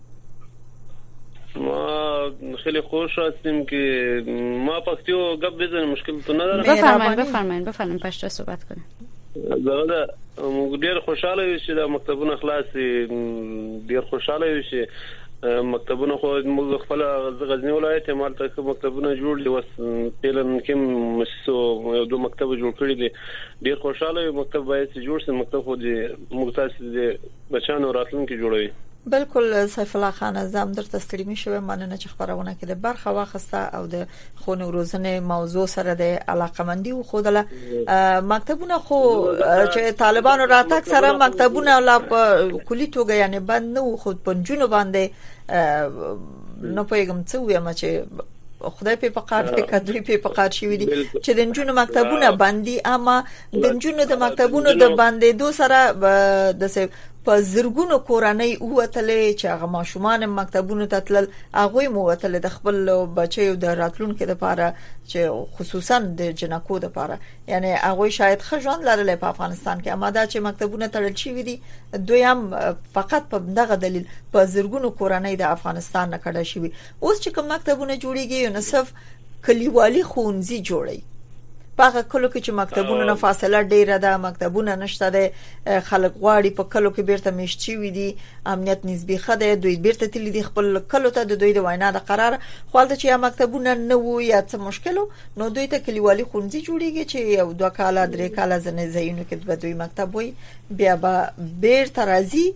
ما خیلی خوش هستیم که ما پختیو گپ بزنیم مشکل تو نداره. بفرمایید بفرمایید بفرمایید پشت صحبت کنیم. زه ډیر خوشاله یم چې د مکتبونو خلاصي ډیر خوشاله یم چې مکتبونو خو موږ خپل غزنی ولایت مالته مکتبونه جوړ دي وس پلان کې مسو یو دوه مکتب جوړ کړی دي ډیر خوشاله یم مکتب باید جوړ شي مکتب خو دي مختص دي بچانو راتلونکي جوړوي. بالکل سیف الله خان اعظم درته ستړي مشه مننه چې خبرونه کې د برخه واخسته او د خونو روزنه موضوع سره د علاقمندي او خودله مکتبونه خو چې طالبانو راتک سره مکتبونه لا کلی توګه یعنی بند نو خود پنځونو باندې نو پیغام څه وایم چې خدای په پقار کې کډوی په پقار شي وي چې د جنونو مکتبونه باندې اما د جنونو د مکتبونو د باندې دو سره د په زرګونو کورنۍ ووتلې چې هغه ماشومان مکتبونو ته تلل، هغه مو وتل د خپل بچیو د راتلونکو لپاره چې خصوصا د جنکو لپاره، یعنی هغه شاید خجان لرله په افغانستان کې، اما دا چې مکتبونه تړل شي دي دوی هم فقط په دغه دلیل په زرګونو کورنۍ د افغانستان نه کډه شي. اوس چې کوم مکتبونه جوړیږي یونیسف کلیوالي ښوونځي جوړي، په کلو کې چې مکتبونه نه فاصله ډیره ده، مکتبونه نشته ده، خلک غواړي په کلو کې بیرته میشتي وي دي، امنیت نسبی خده، دوی بیرته تللی دي خپل کلو ته د دوی د وینا د قرار خپل چې مکتبونه نه وو یا څه مشکل نو دوی ته کلیوالي ښوونځي جوړیږي چې یو دوه کاله درې کاله ځنه زینو کې به دوی مکتب وي، بیا به بیرته راځي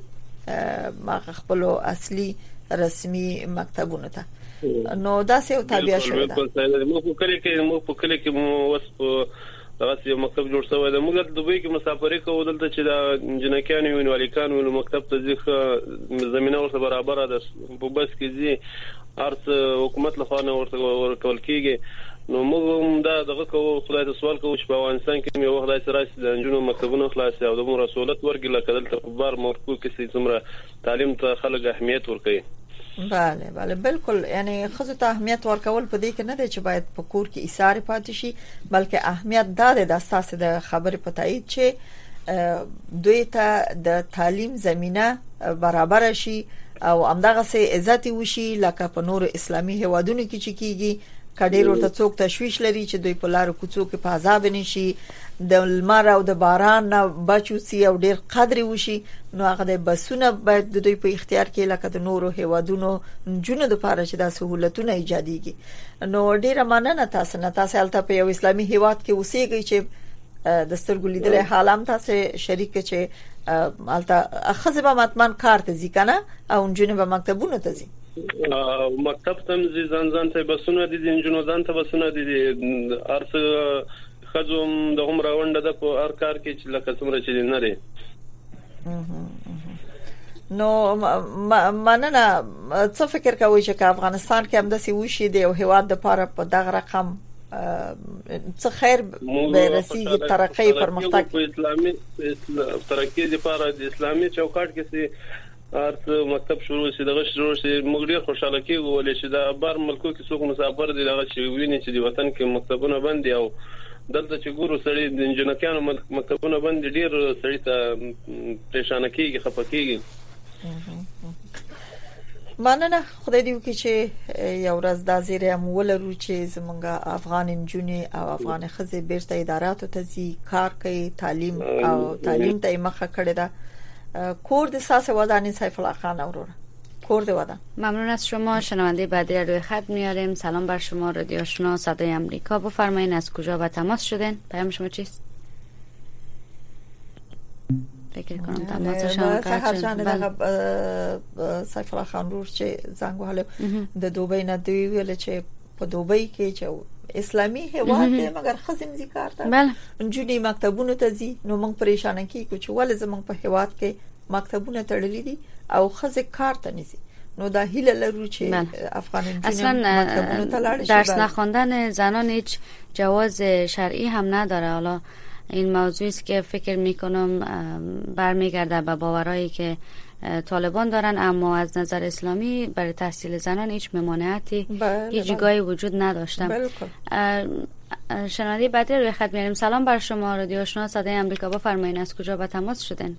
ما خپل اصلي رسمي مکتبونه ته. نو دا څه تابع شوی ده. موږ په کلی کې موږ په کلی کې مو وس په دغه یو مکتب جوړ شوی دی. موږ د دوبۍ کې مسافرې کوو، دلته چې د جنکیانو یو والیکان ول مکتب ته ځخه زمينه ورته برابر ده، په بس کې زی ارڅ حکومت لخوا نه ورته ورکول کیږي. نو موږ دا دغه کوو، خدای ته سوال کوو چې په افغانستان کې یو وخت راشي د انجونو مکتبونو خلاص او د مسؤلیت ورګل کېدل ته بار مرکو کې څومره تعلیم ته خلک اهمیت ورکوي. بله بله بالکل، یعنی خصوصا ته اهمیت ورکول په دې کې نه دی چې باید په کور کې ایثار پاتې شي، بلکې اهمیت دا دی د اساس د خبرې په تایید چې دوی ته د تعلیم زمينه برابر شي او همدغه سه عزت وشي لکه په نور اسلامي هیوادونو کې چې کیږي. کډیر ورته څوک تشویش لري چې دوی په لارو کوڅو کې په عذاب نشي، د لمر او د باران نه بچو سي او ډیر قدر وشي، نو هغه د بسونه باید د دوی په اختیار کې لکه د نورو هیوادونو جنونو د لپاره چې د سہولتونو ایجاديږي. نو ډیره مننه تاسو نه، تاسو البته په یو اسلامي هیواد کې اوسېږئ چې د سترګو لیدل حالم تاسو شریک چې البته خزه به متمن کار ته ځي کنه او جنونه به مکتبونه ته ځي. مکتب تم زی ځان ځان ته بسونه دي، انجونو ځان ته بسونه دي، ارڅ خزم د عمر ونده د په هر کار کې چې لکه څومره چې نه لري. نو مننه. څه فکر کوئ چې افغانستان کې هم د سی وشي د یو هیواد د لپاره په دغه رقم څه خیر به رسیږي ترقی پرمختګ په اسلامي ترقی لپاره د اسلامي چوکاټ کې سي ارت مکتب شروع شي دغه شروع شي موږ ډیر خوشاله کیږو ولې چې دا بار ملکو کې څوک مسافر دي دغه شي ویني چې د وطن کې مکتبونه بند دي او دلته چې ګورو سړي د جنکیانو مکتبونه بند ډیر سړي ته پریشان کیږي خپه کیږي. مننه. خدای دې وکړي چې یو ورځ د زیره مولرو چې زمونږ افغان انجونی او افغان خزه بیرته اداراتو ته ځي کار کوي، تعلیم او تعلیم ته مخه کړی ده. کور د ساسه ودانی سیف الله خان اورور کور د ودان. ممنون از شما. شنونده بعدی را روی خط میاریم. سلام بر شما رادیو آشنا صدای آمریکا، بفرمایید از کجا با تماس شدین؟ پیام شما چیست؟ فکر کنم تماس شما قطع شد. سیف الله خان رور چې زنګ وهله د دوبۍ نه دی ویل چې په دوبۍ کې چې اسلامي هیواد دی مګر خزم ذکر تا انجونی مکتبونو ته ځي، نو موږ پریشان کیږو چې ولې زموږ په هیواد کې مکتبونه تړلې دي او خزه کار ته نيسي. نو دا هیله لرو چې افغان انجونی مکتبونو ته لاړ شي. درس نخوندن زنان هیچ جواز شرعی هم نداره. حالا این موضوعی است که فکر میکنم برمیگرده به باورایی که طالبان دارن، اما از نظر اسلامی برای تحصیل زنان هیچ ممانعتی هیچ جایی وجود نداشتم. شنونده بعدی روی خط میاریم. سلام بر شما رادیو آشنا صدای آمریکا، بفرمایید از کجا با تماس شدین؟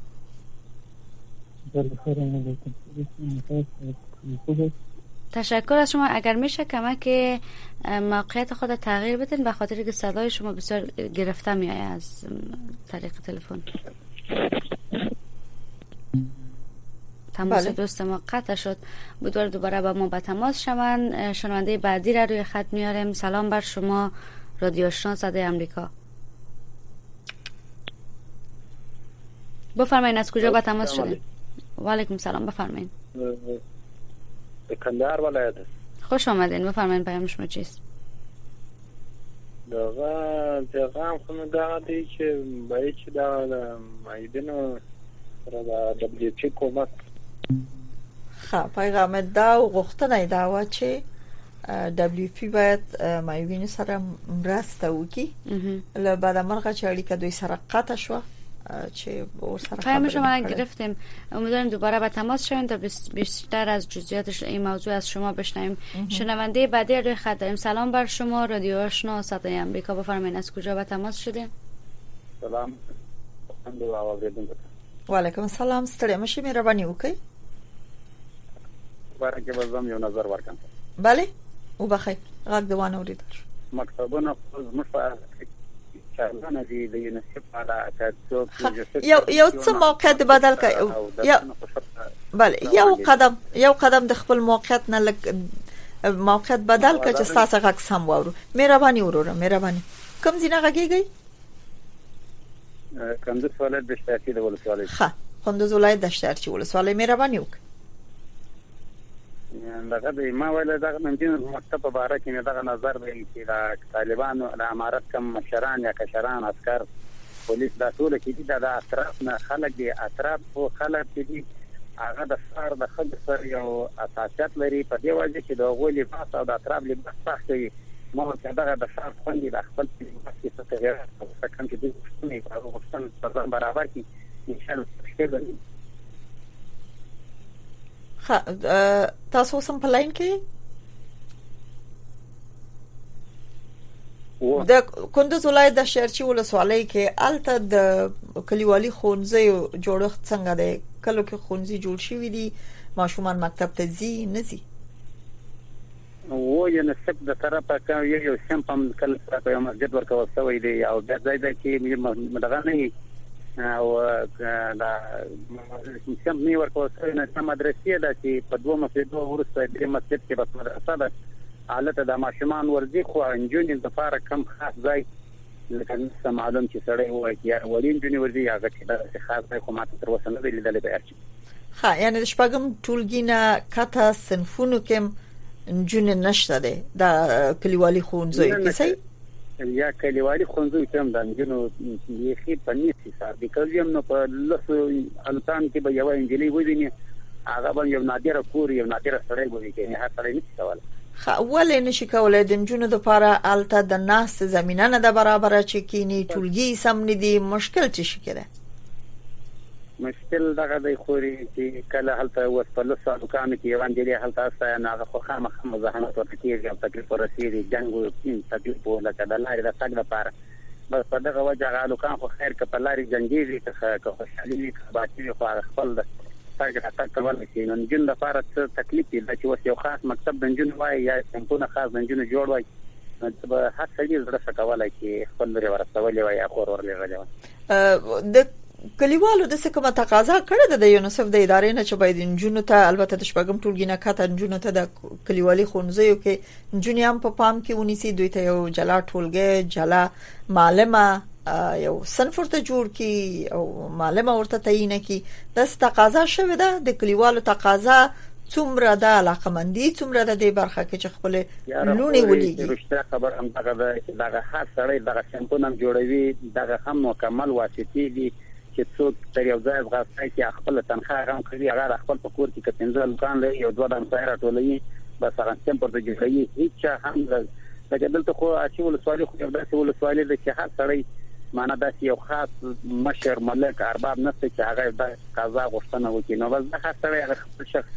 تشکر از شما. اگر میشه کمک موقعیت خود تغییر بدین به خاطر که صدای شما بسیار گرفته میاد از طریق تلفن. تماس بله. دوست ما قطع شد. بودوار دوباره با ما به تماس شوند. شنونده بعدی را روی خط میاریم. سلام بر شما رادیو آشنا صدای آمریکا، بفرمایید از کجا با تماس شدین؟ و علیکم سلام، بفرمایید. کندهار ولایت. خوش آمدین، بفرمایید پیام شما چیست؟ دغه پیغام خو دا دی چې باید چې دا مایدنو سره د دبلیو پی کومک خا پیغام دا غوښتنه دا و چې دبلیو پی باید مایوین سره مرسته وکړي له بعد مرغه چې اړیکه دوی سره قطع شو چه سره پیام شما را گرفتیم. امیدواریم دوباره به تماس شویم تا بیشتر از جزئیات این موضوع از شما بشنویم. شنونده بعدی روی خط داریم. سلام بر شما، رادیو آشنا صدای امریکا، بفرمایید از کجا به تماس شدید؟ سلام. و علیکم السلام. ستړي مشي مهرباني وکړئ. ورکه بزم یو نظر ورکم. بله وبخیر غږ دوانه اوریدل مکتبونه مفه چالانه دي د یونیسف على تاسو یو یو څه موقعیت بدل کړي. یو بله یو قدم یو قدم د خپل موقعیت نه لګ موقعیت بدل کړي چې تاسو غږ سم وورو. مهرباني وروره مهرباني. کوم ځینه غږیږي؟ کندوز ولایت د شتاتی د ولسوالۍ. ښه کندوز ولایت د شتاتی ولسوالۍ. مهرباني وکړئ. دغه د ما ویل دغه نمجن مکتب په اړه کې دغه نظر دی چې د طالبانو د امارت کم مشران یا کشران عسكر پولیس د ټول کې دي د اطراف نه خلک دي اطراف او خلک دي هغه د سر د خلک سره یو اساسات لري په دی وجه چې د غولي پاس او د اطراف لباس پخته مو چې دغه د شرط خوندي د خپل لباس کې څه تغیرات او څه کوم چې د مشتمل او مشتمل په برابر کې ان شاء الله څه خا تاسو سم په لاین کې د کندوز ولایت د شهرچی ولسوالۍ کې الته د کلیوالي خونځي جوړښت څنګه دی؟ کله کې خونځي جوړ شوی دي ماشومان مکتب ته ځي نه ځي؟ و یونیسف د طرفه کوم یو سم په کله په یو مسجد ورکول شوی دی او د ځای د کې مدغه نه او دا سم نه ورکول شوی نه سم مدرسې ده چې په دوه مسجدو ورسته د مسجد کې بس مدرسه ده حالت د ماشومان ورځي خو انجونې د فار کم خاص ځای لکه نو معلوم چې سړی وایي یا ورین جونې ورځي هغه چې د خاص ځای خو ماته تر اوسه نه دی لیدل به ارچي. ها یعنی د شپږم ټولګي نه کاته صنفونو کې جونې نشته ده د کلیوالي خونځي کې صحیح یا کلیوالي خونځي کوم د جنو یخي پنځه حساب دي کلیم نو په لاسو التان کې به یو انجلي وځي هغه به یو نادر کور یو نادر سره وځي کې هر سره نشي کولای. ولې نشي کولای د جنونو د لپاره الته د ناس زمينه نه د برابر چې کینی ټولګي سم نه دي مشکل څه شي کړه؟ مشکل دغه د خوري چې کله هلته وسپلو سالو کانه کې یوان دی هلته سره نه خو خامخ مزاحمت ورته کیږي او تکلیف ورسیږي جنگو تکلیف لکه د لارې د تګ لپاره بس په دغه وجه غالو کان خو خیر ک په لارې جنگيږي که خوشحالي باقي خو خپل د تاګه تک کول شي نن جن د لپاره څه تکلیف دی چې وس یو خاص مکتب د جن وای یا څنګه خاص د جن جوړ وای نو هر څه زړه سکوالای چې خپل لري ورسولې وای یا خور ورلې غوډه د کلیوالو د څه کومه تقاضا کړې د یونیسف د ادارې نه چې باید انجونو ته البته د شپږم ټولګي نه کاته انجونو ته د کلیوالي خونځیو کې انجونې هم په پام کې ونیسي دوی ته یو جلا ټولګي جلا معلمه یو صنف ورته جوړ کی او معلمه ورته تعیین کی د تقاضا شوه ده د کلیوالو تقاضا څومره د علاقمندي څومره د دې برخه کې چې خپل لونی ولېږي رښتیا خبر هم دغه دغه هر سړی دغه سمپونم جوړوي دغه هم مکمل واسطي دي چې څوک تر یو ځای غواړي چې خپل تنخواه هم کوي هغه خپل په کور کې کتنځل دکان لري یو دوه دم سره ټولوي بس هغه سم پر دې کوي هیڅ هم دغه دلته خو اچول سوالي خو داسې ول سوالي د چې هر سړی معنا داسې یو خاص مشر ملک ارباب نشته چې هغه د قضا غوښتنه وکړي نو بس هغه سړی هغه خپل شخص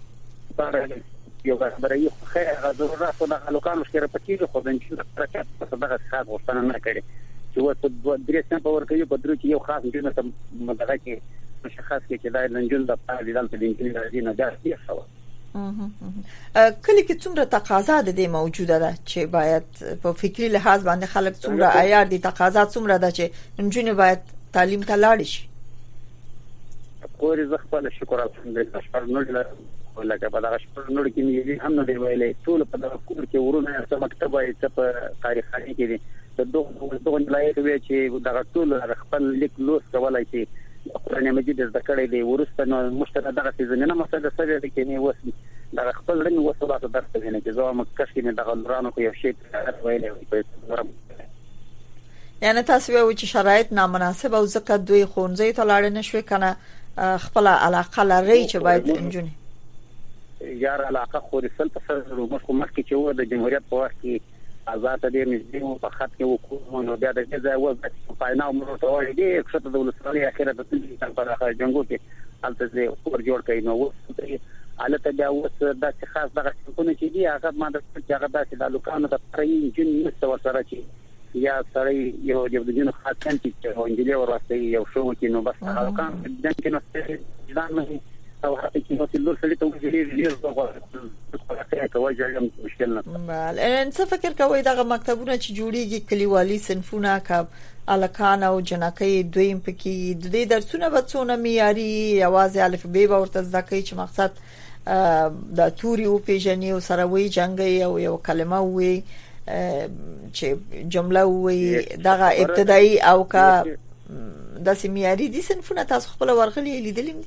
پر یو خبرې خو هغه ضرورت خو د لوکانو شکر پکې خو د انجن حرکت په دغه خاص غوښتنه نه کړي چې و په درې سم په ورکه په درو کې یو خاص جنه ته مدغه کې مشخص کې چې دا لنجل د پاره د دلته د انجن راځي نه دا څه خو کله کې څومره تقاضا د دې موجوده ده چې باید په فکری لحاظ باندې خلک څومره عیار دي تقاضا څومره ده چې انجن باید تعلیم ته لاړ شي کورې زه خپل شکر الحمدلله شکر نو لکه په دغه شپږ نور کې نیږي هم نه دی ویلې ټول په دغه کور کې ورونه څه مکتب وایي څه په تاریخي کې دي د دوه دوه لایق وی چې دغه ټول خپل لیک لوس کولای شي قرآن مجید د کړې دی ورسته نو مشترک دغه سيزن نه مسله سره د کې نه وس دغه خپل رنګ وسولاته درته نه چې زه مکش کې نه دغه لرانو کو یو شی ویلې یعنی تاسو یو چې شرایط نامناسب او ځکه دوی خونځي ته لاړ نه شوي کنه خپل علاقه لري چې باید انجونی یار علاقه خو رسل په سره مخ مخ کې چې و د جمهوریت په وخت کې آزاد دې نږدې په خط کې وکړو نو بیا د دې ځای وځي فاینال مو ته وایي دې څه د ولسمشر اخیرا د تل په هغه جنگو کې البته دې ور جوړ کړي نو وڅ البته بیا اوس د خاص دغه څه چې دی هغه ماده چې هغه داسې د لوکانو د پرې جن نشته ورسره چې یا سړی یو د دې خاص کان چې انجلي ورسته یو شو چې نو بس هغه کان د کې نو څه ځان نه او هغه چې نو تلور سړی ته وځي ډیر ډیر کوي مشکل نه بل ان څه فکر کوي دغه مکتبونه چې جوړیږي کلیوالي صنفونه کا الکان او جنکې دویم پکې د دې درسونه به څونه معیاري یوازې الف ب به ورته ځکه چې مقصد د توري او پیژنې او سره وی جنگي او یو کلمه وی چې جمله وی دغه ابتدایي او کا د سیمیاري دي صنفونه تاسو خپل ورغلي لیدلې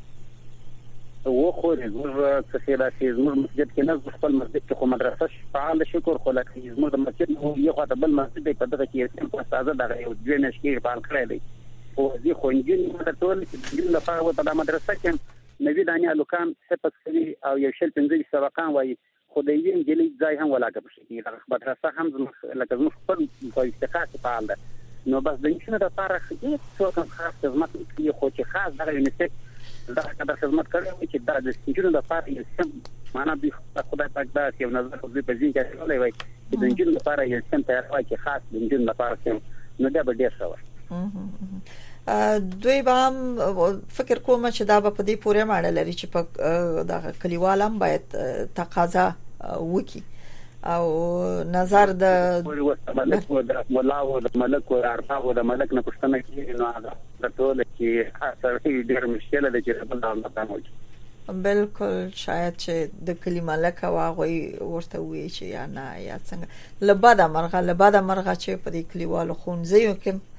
و خو زموږ څه سیاسي زموږ مسجد کې نه خپل مسجد کې خو مدرسه فعال شکر خو لکه زموږ د مسجد نو یو خاطر بل مسجد په دغه کې په تازه دغه یو دوه مشکې فعال کړی دی او دې خو انجن د ټول چې د لپاره وته د مدرسه کې نوی دانیا لوکان صفت کوي او یو شل پنځه سبقان وایي خو د یوه انجلي ځای هم ولاګه بشي د مدرسه هم لکه زموږ خپل په استقامت فعال ده نو بس د انشنه د لپاره هیڅ څوک خاص خدمت کوي خو چې خاص دغه یونیسف دا کله خدمت کوي چې دا د سنجونو د لپاره یو سم معنا د خدای پاک دا یو نظر په دې ځین کې راولای وي چې د انجنونو لپاره یو سم تیاروي چې خاص د انجنونو لپاره نو دا به ډیر ښه دوی به هم فکر کوم چې دا به په دې پورې ماړه لري چې په د کلیوالم باید تقاضا وکي او نظر د ملک او د مولا او د ملک او ارباب او د ملک نه پښتنه کیږي نو هغه د ټول کې خاصه ډیر مشکله ده چې په دغه تاسو بالکل شاید چې د کلمه لک واغوي ورته وی چې یا نه یا څنګه لباده مرغه لباده مرغه چې په دې کلیوالو خونځي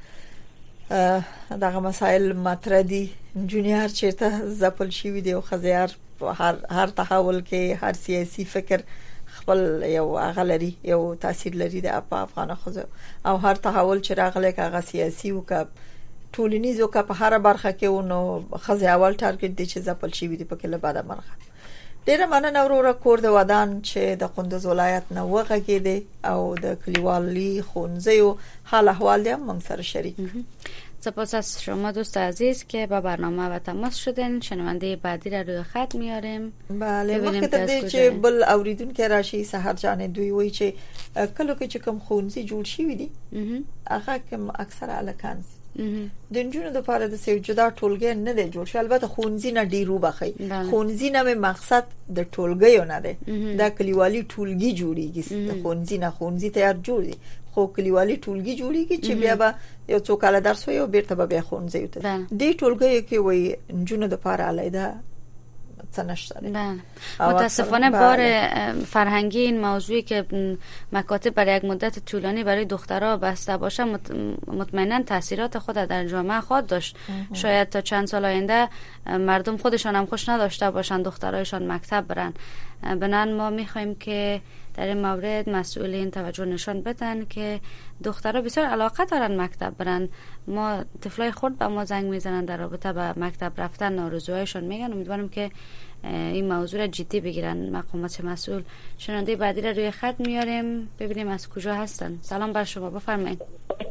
کې دغه مسائل مطرح دي جونیار چیرته زپل شي دی او خزیار هر هر تحول کې هر سیاسي فکر خپل یو غلري یو تاثیر لري د افغان خزو او هر تحول چې راغلی کاغه سیاسي او کا ټولنیز او کا په هر برخه کې نو خزي اول ټارګټ دي چې زپل شي دی په کې لباده مرغه ډیره مننه وروره کور د ودان چې د قندوز ولایت نه وغږی دی او د کلیوالي خونځیو حال احوال دې موږ سره شریک. سپاس از شما دوست عزیز که با برنامه و تماس شدین. شنونده بعدی را روی خط میاریم. بله وقتی ته چې بل اوریدونکو راشي سحر جان دوی وی چې کله کې چې کوم خونځي جوړ شي دي هغه کوم اکثر الکان د نجونو د لپاره د سیو جدا ټولګي نه دی جوړ شوی. البته خونځي نه ډیرو بخي خونځي نه مقصد د ټولګي نه دی دا کلیوالي ټولګي جوړیږي خونځي نه خونځي تیار جوړ دي خو کلیوالي ټولګي جوړیږي چې بیا به یو څو کال درس وي او بیرته به بیا خونځي وته دې ټولګي کې وای نجونو د لپاره علیده بله. متاسفانه بار فرهنگی این موضوعی که مکاتب برای یک مدت طولانی برای دخترها بسته باشه مطمئنا تاثیرات خود در جامعه خواهد داشت. شاید تا چند سال آینده مردم خودشان هم خوش نداشته باشند دخترایشان مکتب برن. بنابراین ما میخوایم که در این مورد مسئولین توجه نشان بدن که دخترها بسیار علاقه دارن مکتب برن. ما طفلای خود به ما زنگ میزنن در رابطه با مکتب رفتن آرزوهایشان میگن. امیدوارم که این موضوع را جدی بگیرن مقامات مسئول. شنونده بعدی را روی خط میاریم ببینیم از کجا هستن. سلام بر شما بفرمایید.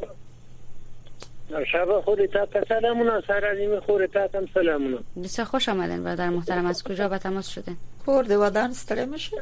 شب خودت تا سلامونه سرازیم خودت تا سلامونه. بسیار خوش آمدین برادر محترم. از کجا به تماس شدین؟ کور د ودان ستړی مشه.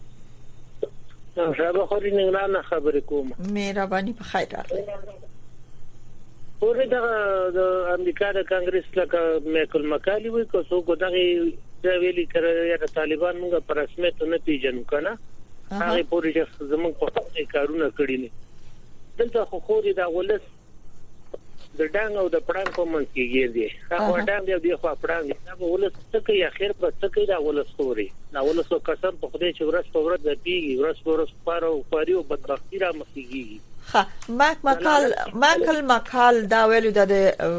شب خودی نگران نه خبرې کوم. مهرباني په خیر راغلی. پورې د امریکا د کانګرس لکه میکل مکالی وي کو څو دغه دا ویلي کړی یا طالبان موږ پر رسمیت نه پیژنو کنه هغه پورې چې زموږ په کارونه کړی نه دلته خو خو دا ولس د ډنګ او د پړنګ په منځ کې ګرځي هغه ډنګ دی خو پړنګ دا ولس څه کوي اخر په څه کوي دا ولس خوري دا ولس قسم په خدای چې ورځ په ورځ پیږي ورځ په ورځ پاره خواري او بدبختی را مخکېږي. ها ماک مکال ماکل مکال دا ویلو د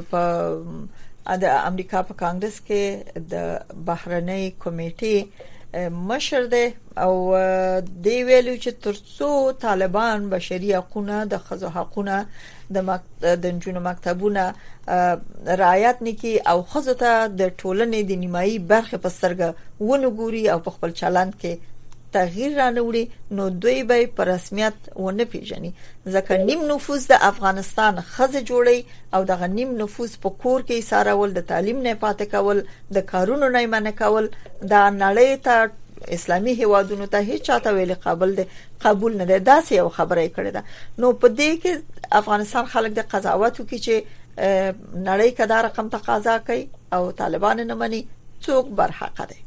د امریکا په کانګرس کې د بهرنۍ کمیټې مشر دی او دی ویلو چې ترڅو طالبان بشري حقوقونه د خزو حقوقونه د د جنونو مکتبونه رعایت نکي او خزو ته د ټولنې د نیمایي برخه په سترګه ونګوري او په خپل چلند کې تغییر رانوړي نو دوی به په رسمیت ونه پیژني. ځکه نیم نفوذ د افغانستان خزه جوړي او د نیم نفوذ په کور کې سارول، د تعلیم نه پاتې کول، د کارونو نه منع کول، د نړۍ ته اسلامي هیوادونو ته هیڅ چاته ویل قابل دي قبول نه ده. داسې یو خبره کړې ده. نو په دې کې افغانستان خلک د قضاوت کوي چې نړۍ کدا رقم تقاضا کوي او طالبان نه مني، څوک برحق دي.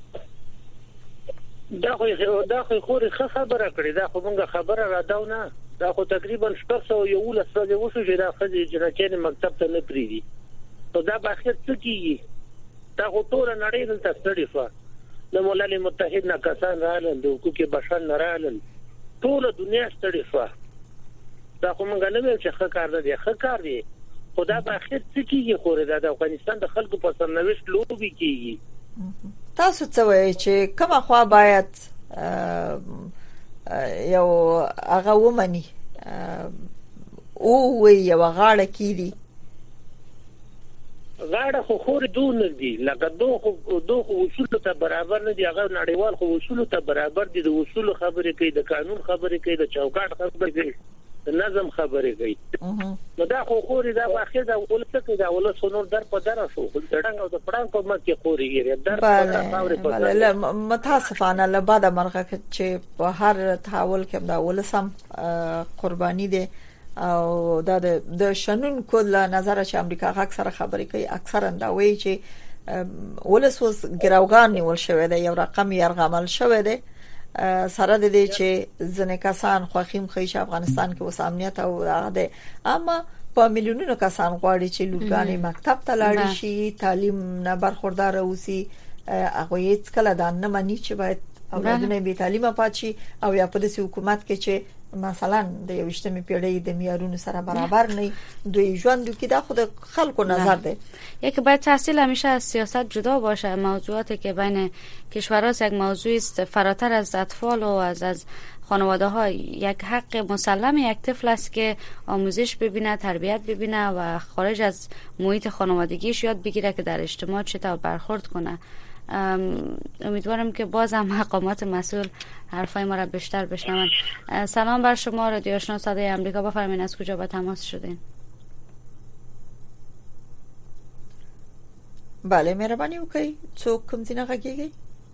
دا خو دا خو خوري خبره کړې ده، خو موږ خبره را داونه. دا خو تقریبا شپږ سوه یولس ورځې وشو چې دا خځې جنکې مکتب ته نه پریدي. نو دا په اخر څه کیږي؟ دا خو ټول نړۍ دلته ستړي شو. د ملل متحد نه کسان راغلل، د حقوق بشر نه راغلل، ټول دنیا ستړي شو. دا خو موږ نه ویل چې ښه کار نه دی، ښه کار دی. خدا په اخر څه کیږي؟ خو دا د افغانستان د خلکو په سرنوشت لوبي کیږي. تاسو څه وایي چې کومه خوا باید یو هغه ومني او وی یو غاړه کیدی؟ غاړه خو خور دون دي، لکه دوه دوه اصول ته برابر نه دي. هغه نړیوال خو اصول ته برابر دي. د اصول خبرې کوي، د قانون خبرې کوي، د چوکاټ خبرې کوي، د نظم خبرې کوي. نو دا خو خوري دا واخر دا ولڅ کې دا ولڅ نور در په در شو، د ډنګ او د پړنګ په مکه خوري در په در خاورې په بله متاسفانه له بعد مرغه چې په هر تحول کې دا ولسم قرباني دي او دا د شنن کول نظر چې امریکا اکثر خبرې کوي، اکثر اندوي چې ولس وس ګراوګان نیول شوی دی، یو رقم يرغمل شوی دی. سره د دې چې ځنې کسان خوخیم خیش افغانستان کې وس امنیت او هغه، اما په میلیونونو کسان غواړي چې لورګانې مکتب ته لاړ شي، تعلیم نه برخوردار اوسي. هغه هیڅ کله دا نه مانی چې باید اولادونه به تعلیم پاتشي او یا په داسې حکومت کې چې مثلا د یوشتمې پیړۍ د معیارونو سره برابر نه دوی ژوند کې. دا خود خلکو نظر ده. یک باید تحصیل همیشه از سیاست جدا باشه. موضوعاتی که بین کشورها یک موضوعی است فراتر از اطفال و از از خانواده ها. یک حق مسلم یک طفل است که آموزش ببینه، تربیت ببینه و خارج از محیط خانوادگیش یاد بگیره که در اجتماع چطور برخورد کنه. امیدوارم که باز هم مقامات مسئول حرفای ما را بیشتر بشنون. سلام بر شما، رادیو آشنا صدای امریکا. بفرمایید از کجا به تماس شدین؟ بله مهرباني وکړئ. څوک کوم ځای نه غږیږي؟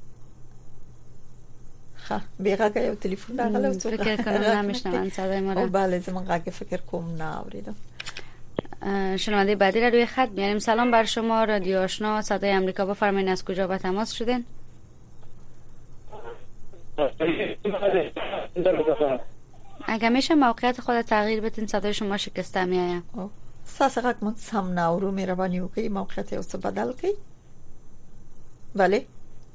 ها بیغه یو تلیفون راغله، څوک فکر کنم نمیشنون صدای ما را. بله زمان غږ فکر کوم نه اوریدم. شنونده بعدی را روی خط میاریم. سلام بر شما، رادیو آشنا صدای امریکا. بفرمایید از کجا به تماس شدین؟ اگه میشه موقعیت خود تغییر بدین، صدای شما شکسته میایه. ساسقک من سم ناورو مهرباني وکړئ موقعیت اوس بدل کړئ. بله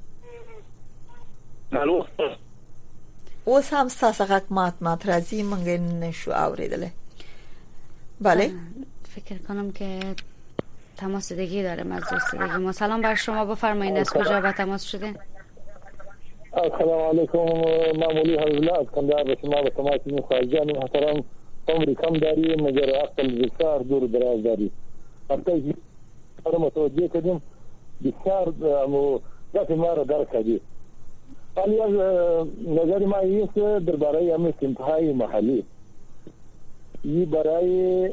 الو اوس هم ساسقک مات مات راځي مونږ نشو اوریدله. بله فکر کنم که تماس دیگه داریم از دوست دیگه ما. سلام بر شما، بفرمایید از کجا به تماس شدین؟ السلام علیکم. معمولی حضرات کندهار به شما و تمامی خارجان محترم. عمری کم داری مگر عقل بسیار دور دراز داری. البته ما متوجه کردیم بسیار مو ذات ما را درک کردی. ولی از نظر ما ایست درباره همه انتهای محلی ای برای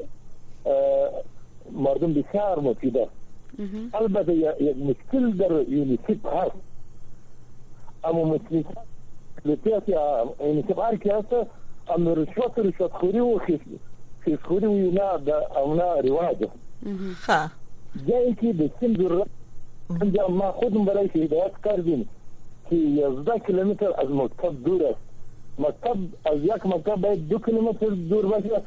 مردم بسیار مفید است. البته یک مشکل در یونیسف هست، اما مشکل لطیفی یونیسف هر کی هست ام رشوت رشوت خوری و خیس خوری و اینا اونا رواج ها جایی که بسیم در انجام ما خودم برای هدایت کردیم که یازده کیلومتر از مکتب دور است. مکتب از یک مکتب باید دو کیلومتر دور باشه،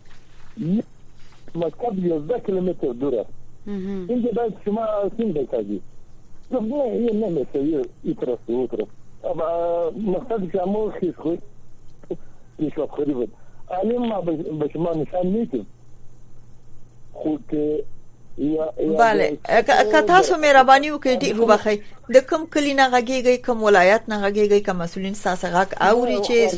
مکتب یازده کیلومتر دور است. اینجا باید شما سین بکردید. نه این نمیشه این طرف و طرف. مقصد شما خیز خود رشوت خوری بود. علیم ما به شما نشان میدیم خود که بله که تاسو مهرباني وکړئ ډیر وبخئ. د کوم کلی نه غږیږي، کوم ولایت نه غږیږي، کوم مسولین ساسه غږ اوري چې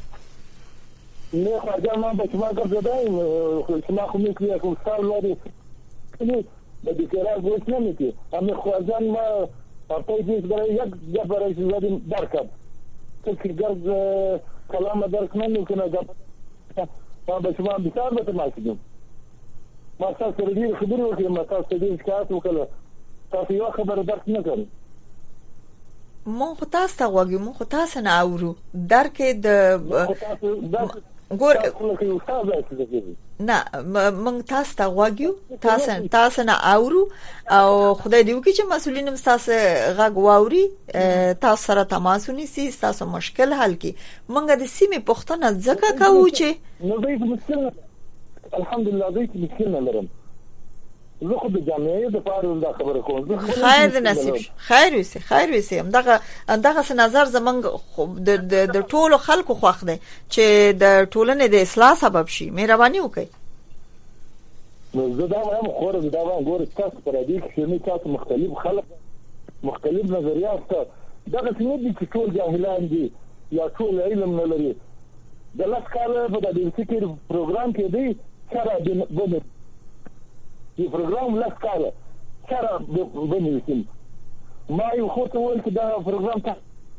نه خارجه ما به شما ګرځیدم خو شما خو مې کړی کوم څار لري نو د دې کار غوښتنه نه کی هم خارجان ما پاتې دې برای یک جبرای زدیم درکب فکر گرد کلام درک نمیکنه ما به شما بسیار به تماس دیم ما تاسو سره ډېرې خبرې وکړې ما تاسو ته ډېر شکایت وکړه تاسو یوه خبره درک نه کړئ مونږ خو تاسو ته غوږ یو مونږ خو تاسو نه اورو درک د ګور نه مونږ تاسو ته غوږ یو تاسو تاسو نه اورو او خدای دې وکړي چې مسؤلین هم تاسو غږ واوري تاسو سره تماس ونیسي تاسو مشکل حل کړي مونږ د سیمې پښتنه ځکه کوو چې نو دې مشکل الحمدلله دې مشکل نه لرم زه خو د جامعې د پاره دا خبره کوم خیر د نصیب خیر وي خیر وي هم دغه دغه نظر زمنګ د د ټولو خلکو خوښ دی چې د ټولنې د اصلاح سبب شي مهرباني وکړئ نو زه دا وایم خو دا وایم ګور تاسو پر دې کې نه تاسو مختلف خلک مختلف نظریات ته دغه څه دي چې ټول جاهلان دي یا ټول علم نه لري د لاس کار په دې فکر پروګرام کې دی سره د دی پروګرام لاس کار سره بنویسم ما یو خو ته ویل چې دا پروګرام ته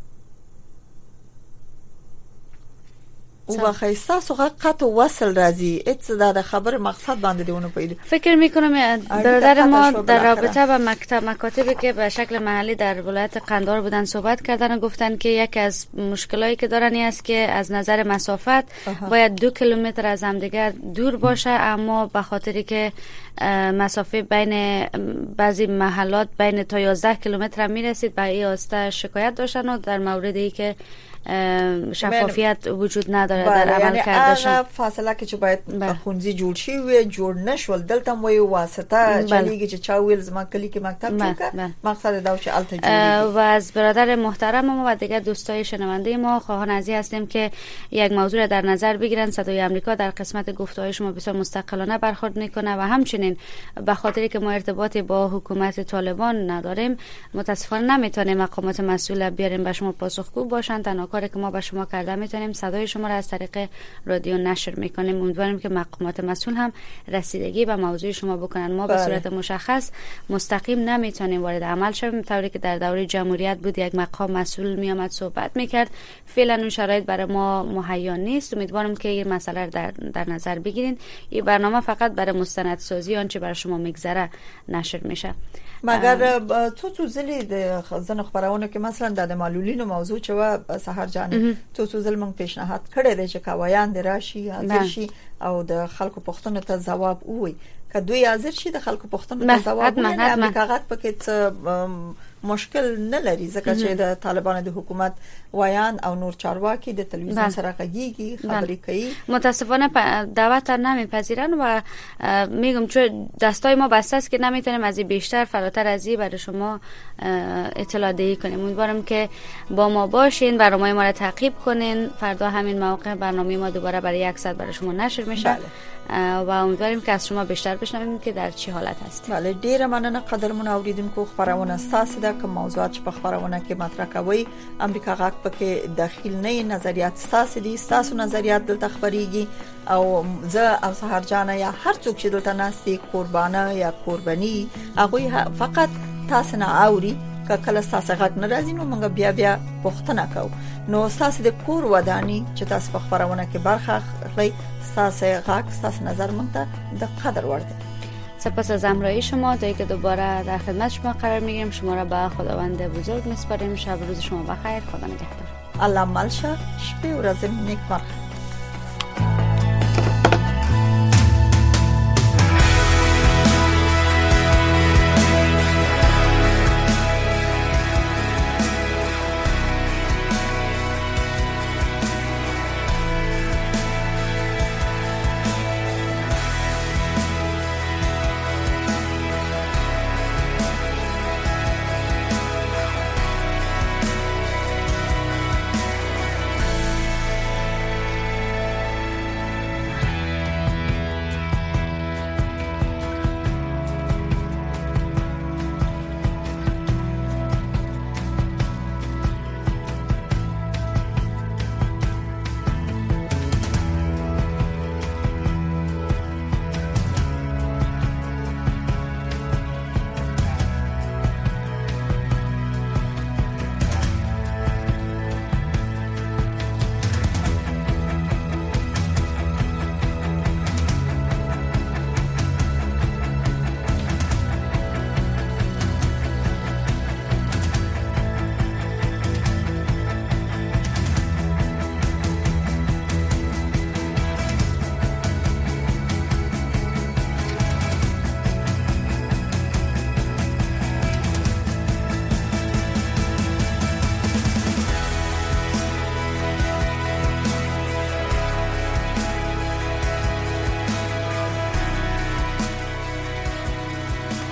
او بخیستا سوغاقت وصل راځي اڅ دا د خبر مقصد باندې دیونه پیدا فکر میکنم برادر ما در رابطه با مکتب مکاتبی که به شکل محلی در ولایت قندهار بودن صحبت کردن و گفتن که یکی از مشکلاتی که دارن این است که از نظر مسافت باید دو کیلومتر از همدیگر دور باشه اما به خاطری که مسافه بین بعضی محلات بین تا یازده کیلومتر هم میرسید به این واسطه شکایت داشتن و در موردی که شفافیت وجود نداره در عمل کردشون یعنی فاصله که چې باید خونځي جوړ شي وي جوړ نشول دلته وي واسطه چلیږي چې چا ویل زما کلی کې مکتب چوکه مقصد دا چې الته جوړ و از برادر محترم ما و دیگر دوستای شنونده ما خواهان از این هستیم که یک موضوع را در نظر بگیرن. صدای آمریکا در قسمت گفته‌های شما بسیار مستقلانه برخورد میکنه و همچنین به خاطری که ما ارتباطی با حکومت طالبان نداریم متاسفانه نمیتونیم مقامات مسئول بیاریم به شما پاسخگو باشن. تنها کاری که ما به شما کرده میتونیم صدای شما را از طریق رادیو نشر میکنیم. امیدواریم که مقامات مسئول هم رسیدگی به موضوع شما بکنن. ما به صورت مشخص مستقیم نمیتونیم وارد عمل شویم طوری که در دوره جمهوریت بود یک مقام مسئول میامد صحبت میکرد. فعلا اون شرایط برای ما مهیا نیست. امیدوارم که این مسئله در در نظر بگیرین. این برنامه فقط برای مستندسازی آنچه برای شما میگذره نشر میشه. مگر تو تو زلی د زن خبرونه کې مثلا د معلولینو موضوع چې و سحر جان تو تو زل مونږ پیشنهاد کړی دی چې کاویان د راشي حاضر شي او د خلکو پوښتنو ته جواب ووي که دوی حاضر شي د خلکو پوښتنو ته جواب نه امریکا پکې مشکل نه لري ځکه چې د طالبانو د حکومت وایان او نور چارواکي د تلویزیون سره غږیږي خبرې کوي. متاسفانه دعوت نمیپذیرن و میگم چون دستای ما بسته است که نمیتونیم از این بیشتر فراتر از این برای شما اطلاع دهی کنیم. امیدوارم که با ما باشین برنامه ما را تعقیب کنین. فردا همین موقع برنامه ما دوباره برای یک ساعت برای شما نشر میشه. بله. و امیدواریم که از شما بیشتر بشنویم که در چه حالت هستید. بله ډیره مننه قدرمن اوریدونکو. خبرونه اساس ده که موضوعات چې په خبرونه کې مطرح کوي امریکا غاک پکې داخل نه نظریات اساس دي تاسو نظریات دلته خبريږي او زه او سحر جان یا هر څوک چې دلته ناسي قربانه یا قرباني هغه فقط تاسو نه اوري که کله تاسو غږ نه راځي نو موږ بیا بیا پوښتنه کوو. نو تاسو د کور ودانی چې تاسو په خبرونه کې برخه اخلي تاسو غږ تاسو نظر مونږ ته د قدر ورده. سپاس از همراهی شما تا اینکه دوباره در خدمت شما قرار میگیریم. شما را به خداوند بزرگ میسپاریم. شب روز شما بخیر. خدا نگهدار. الله ملشه شپه و روز نیک بخیر.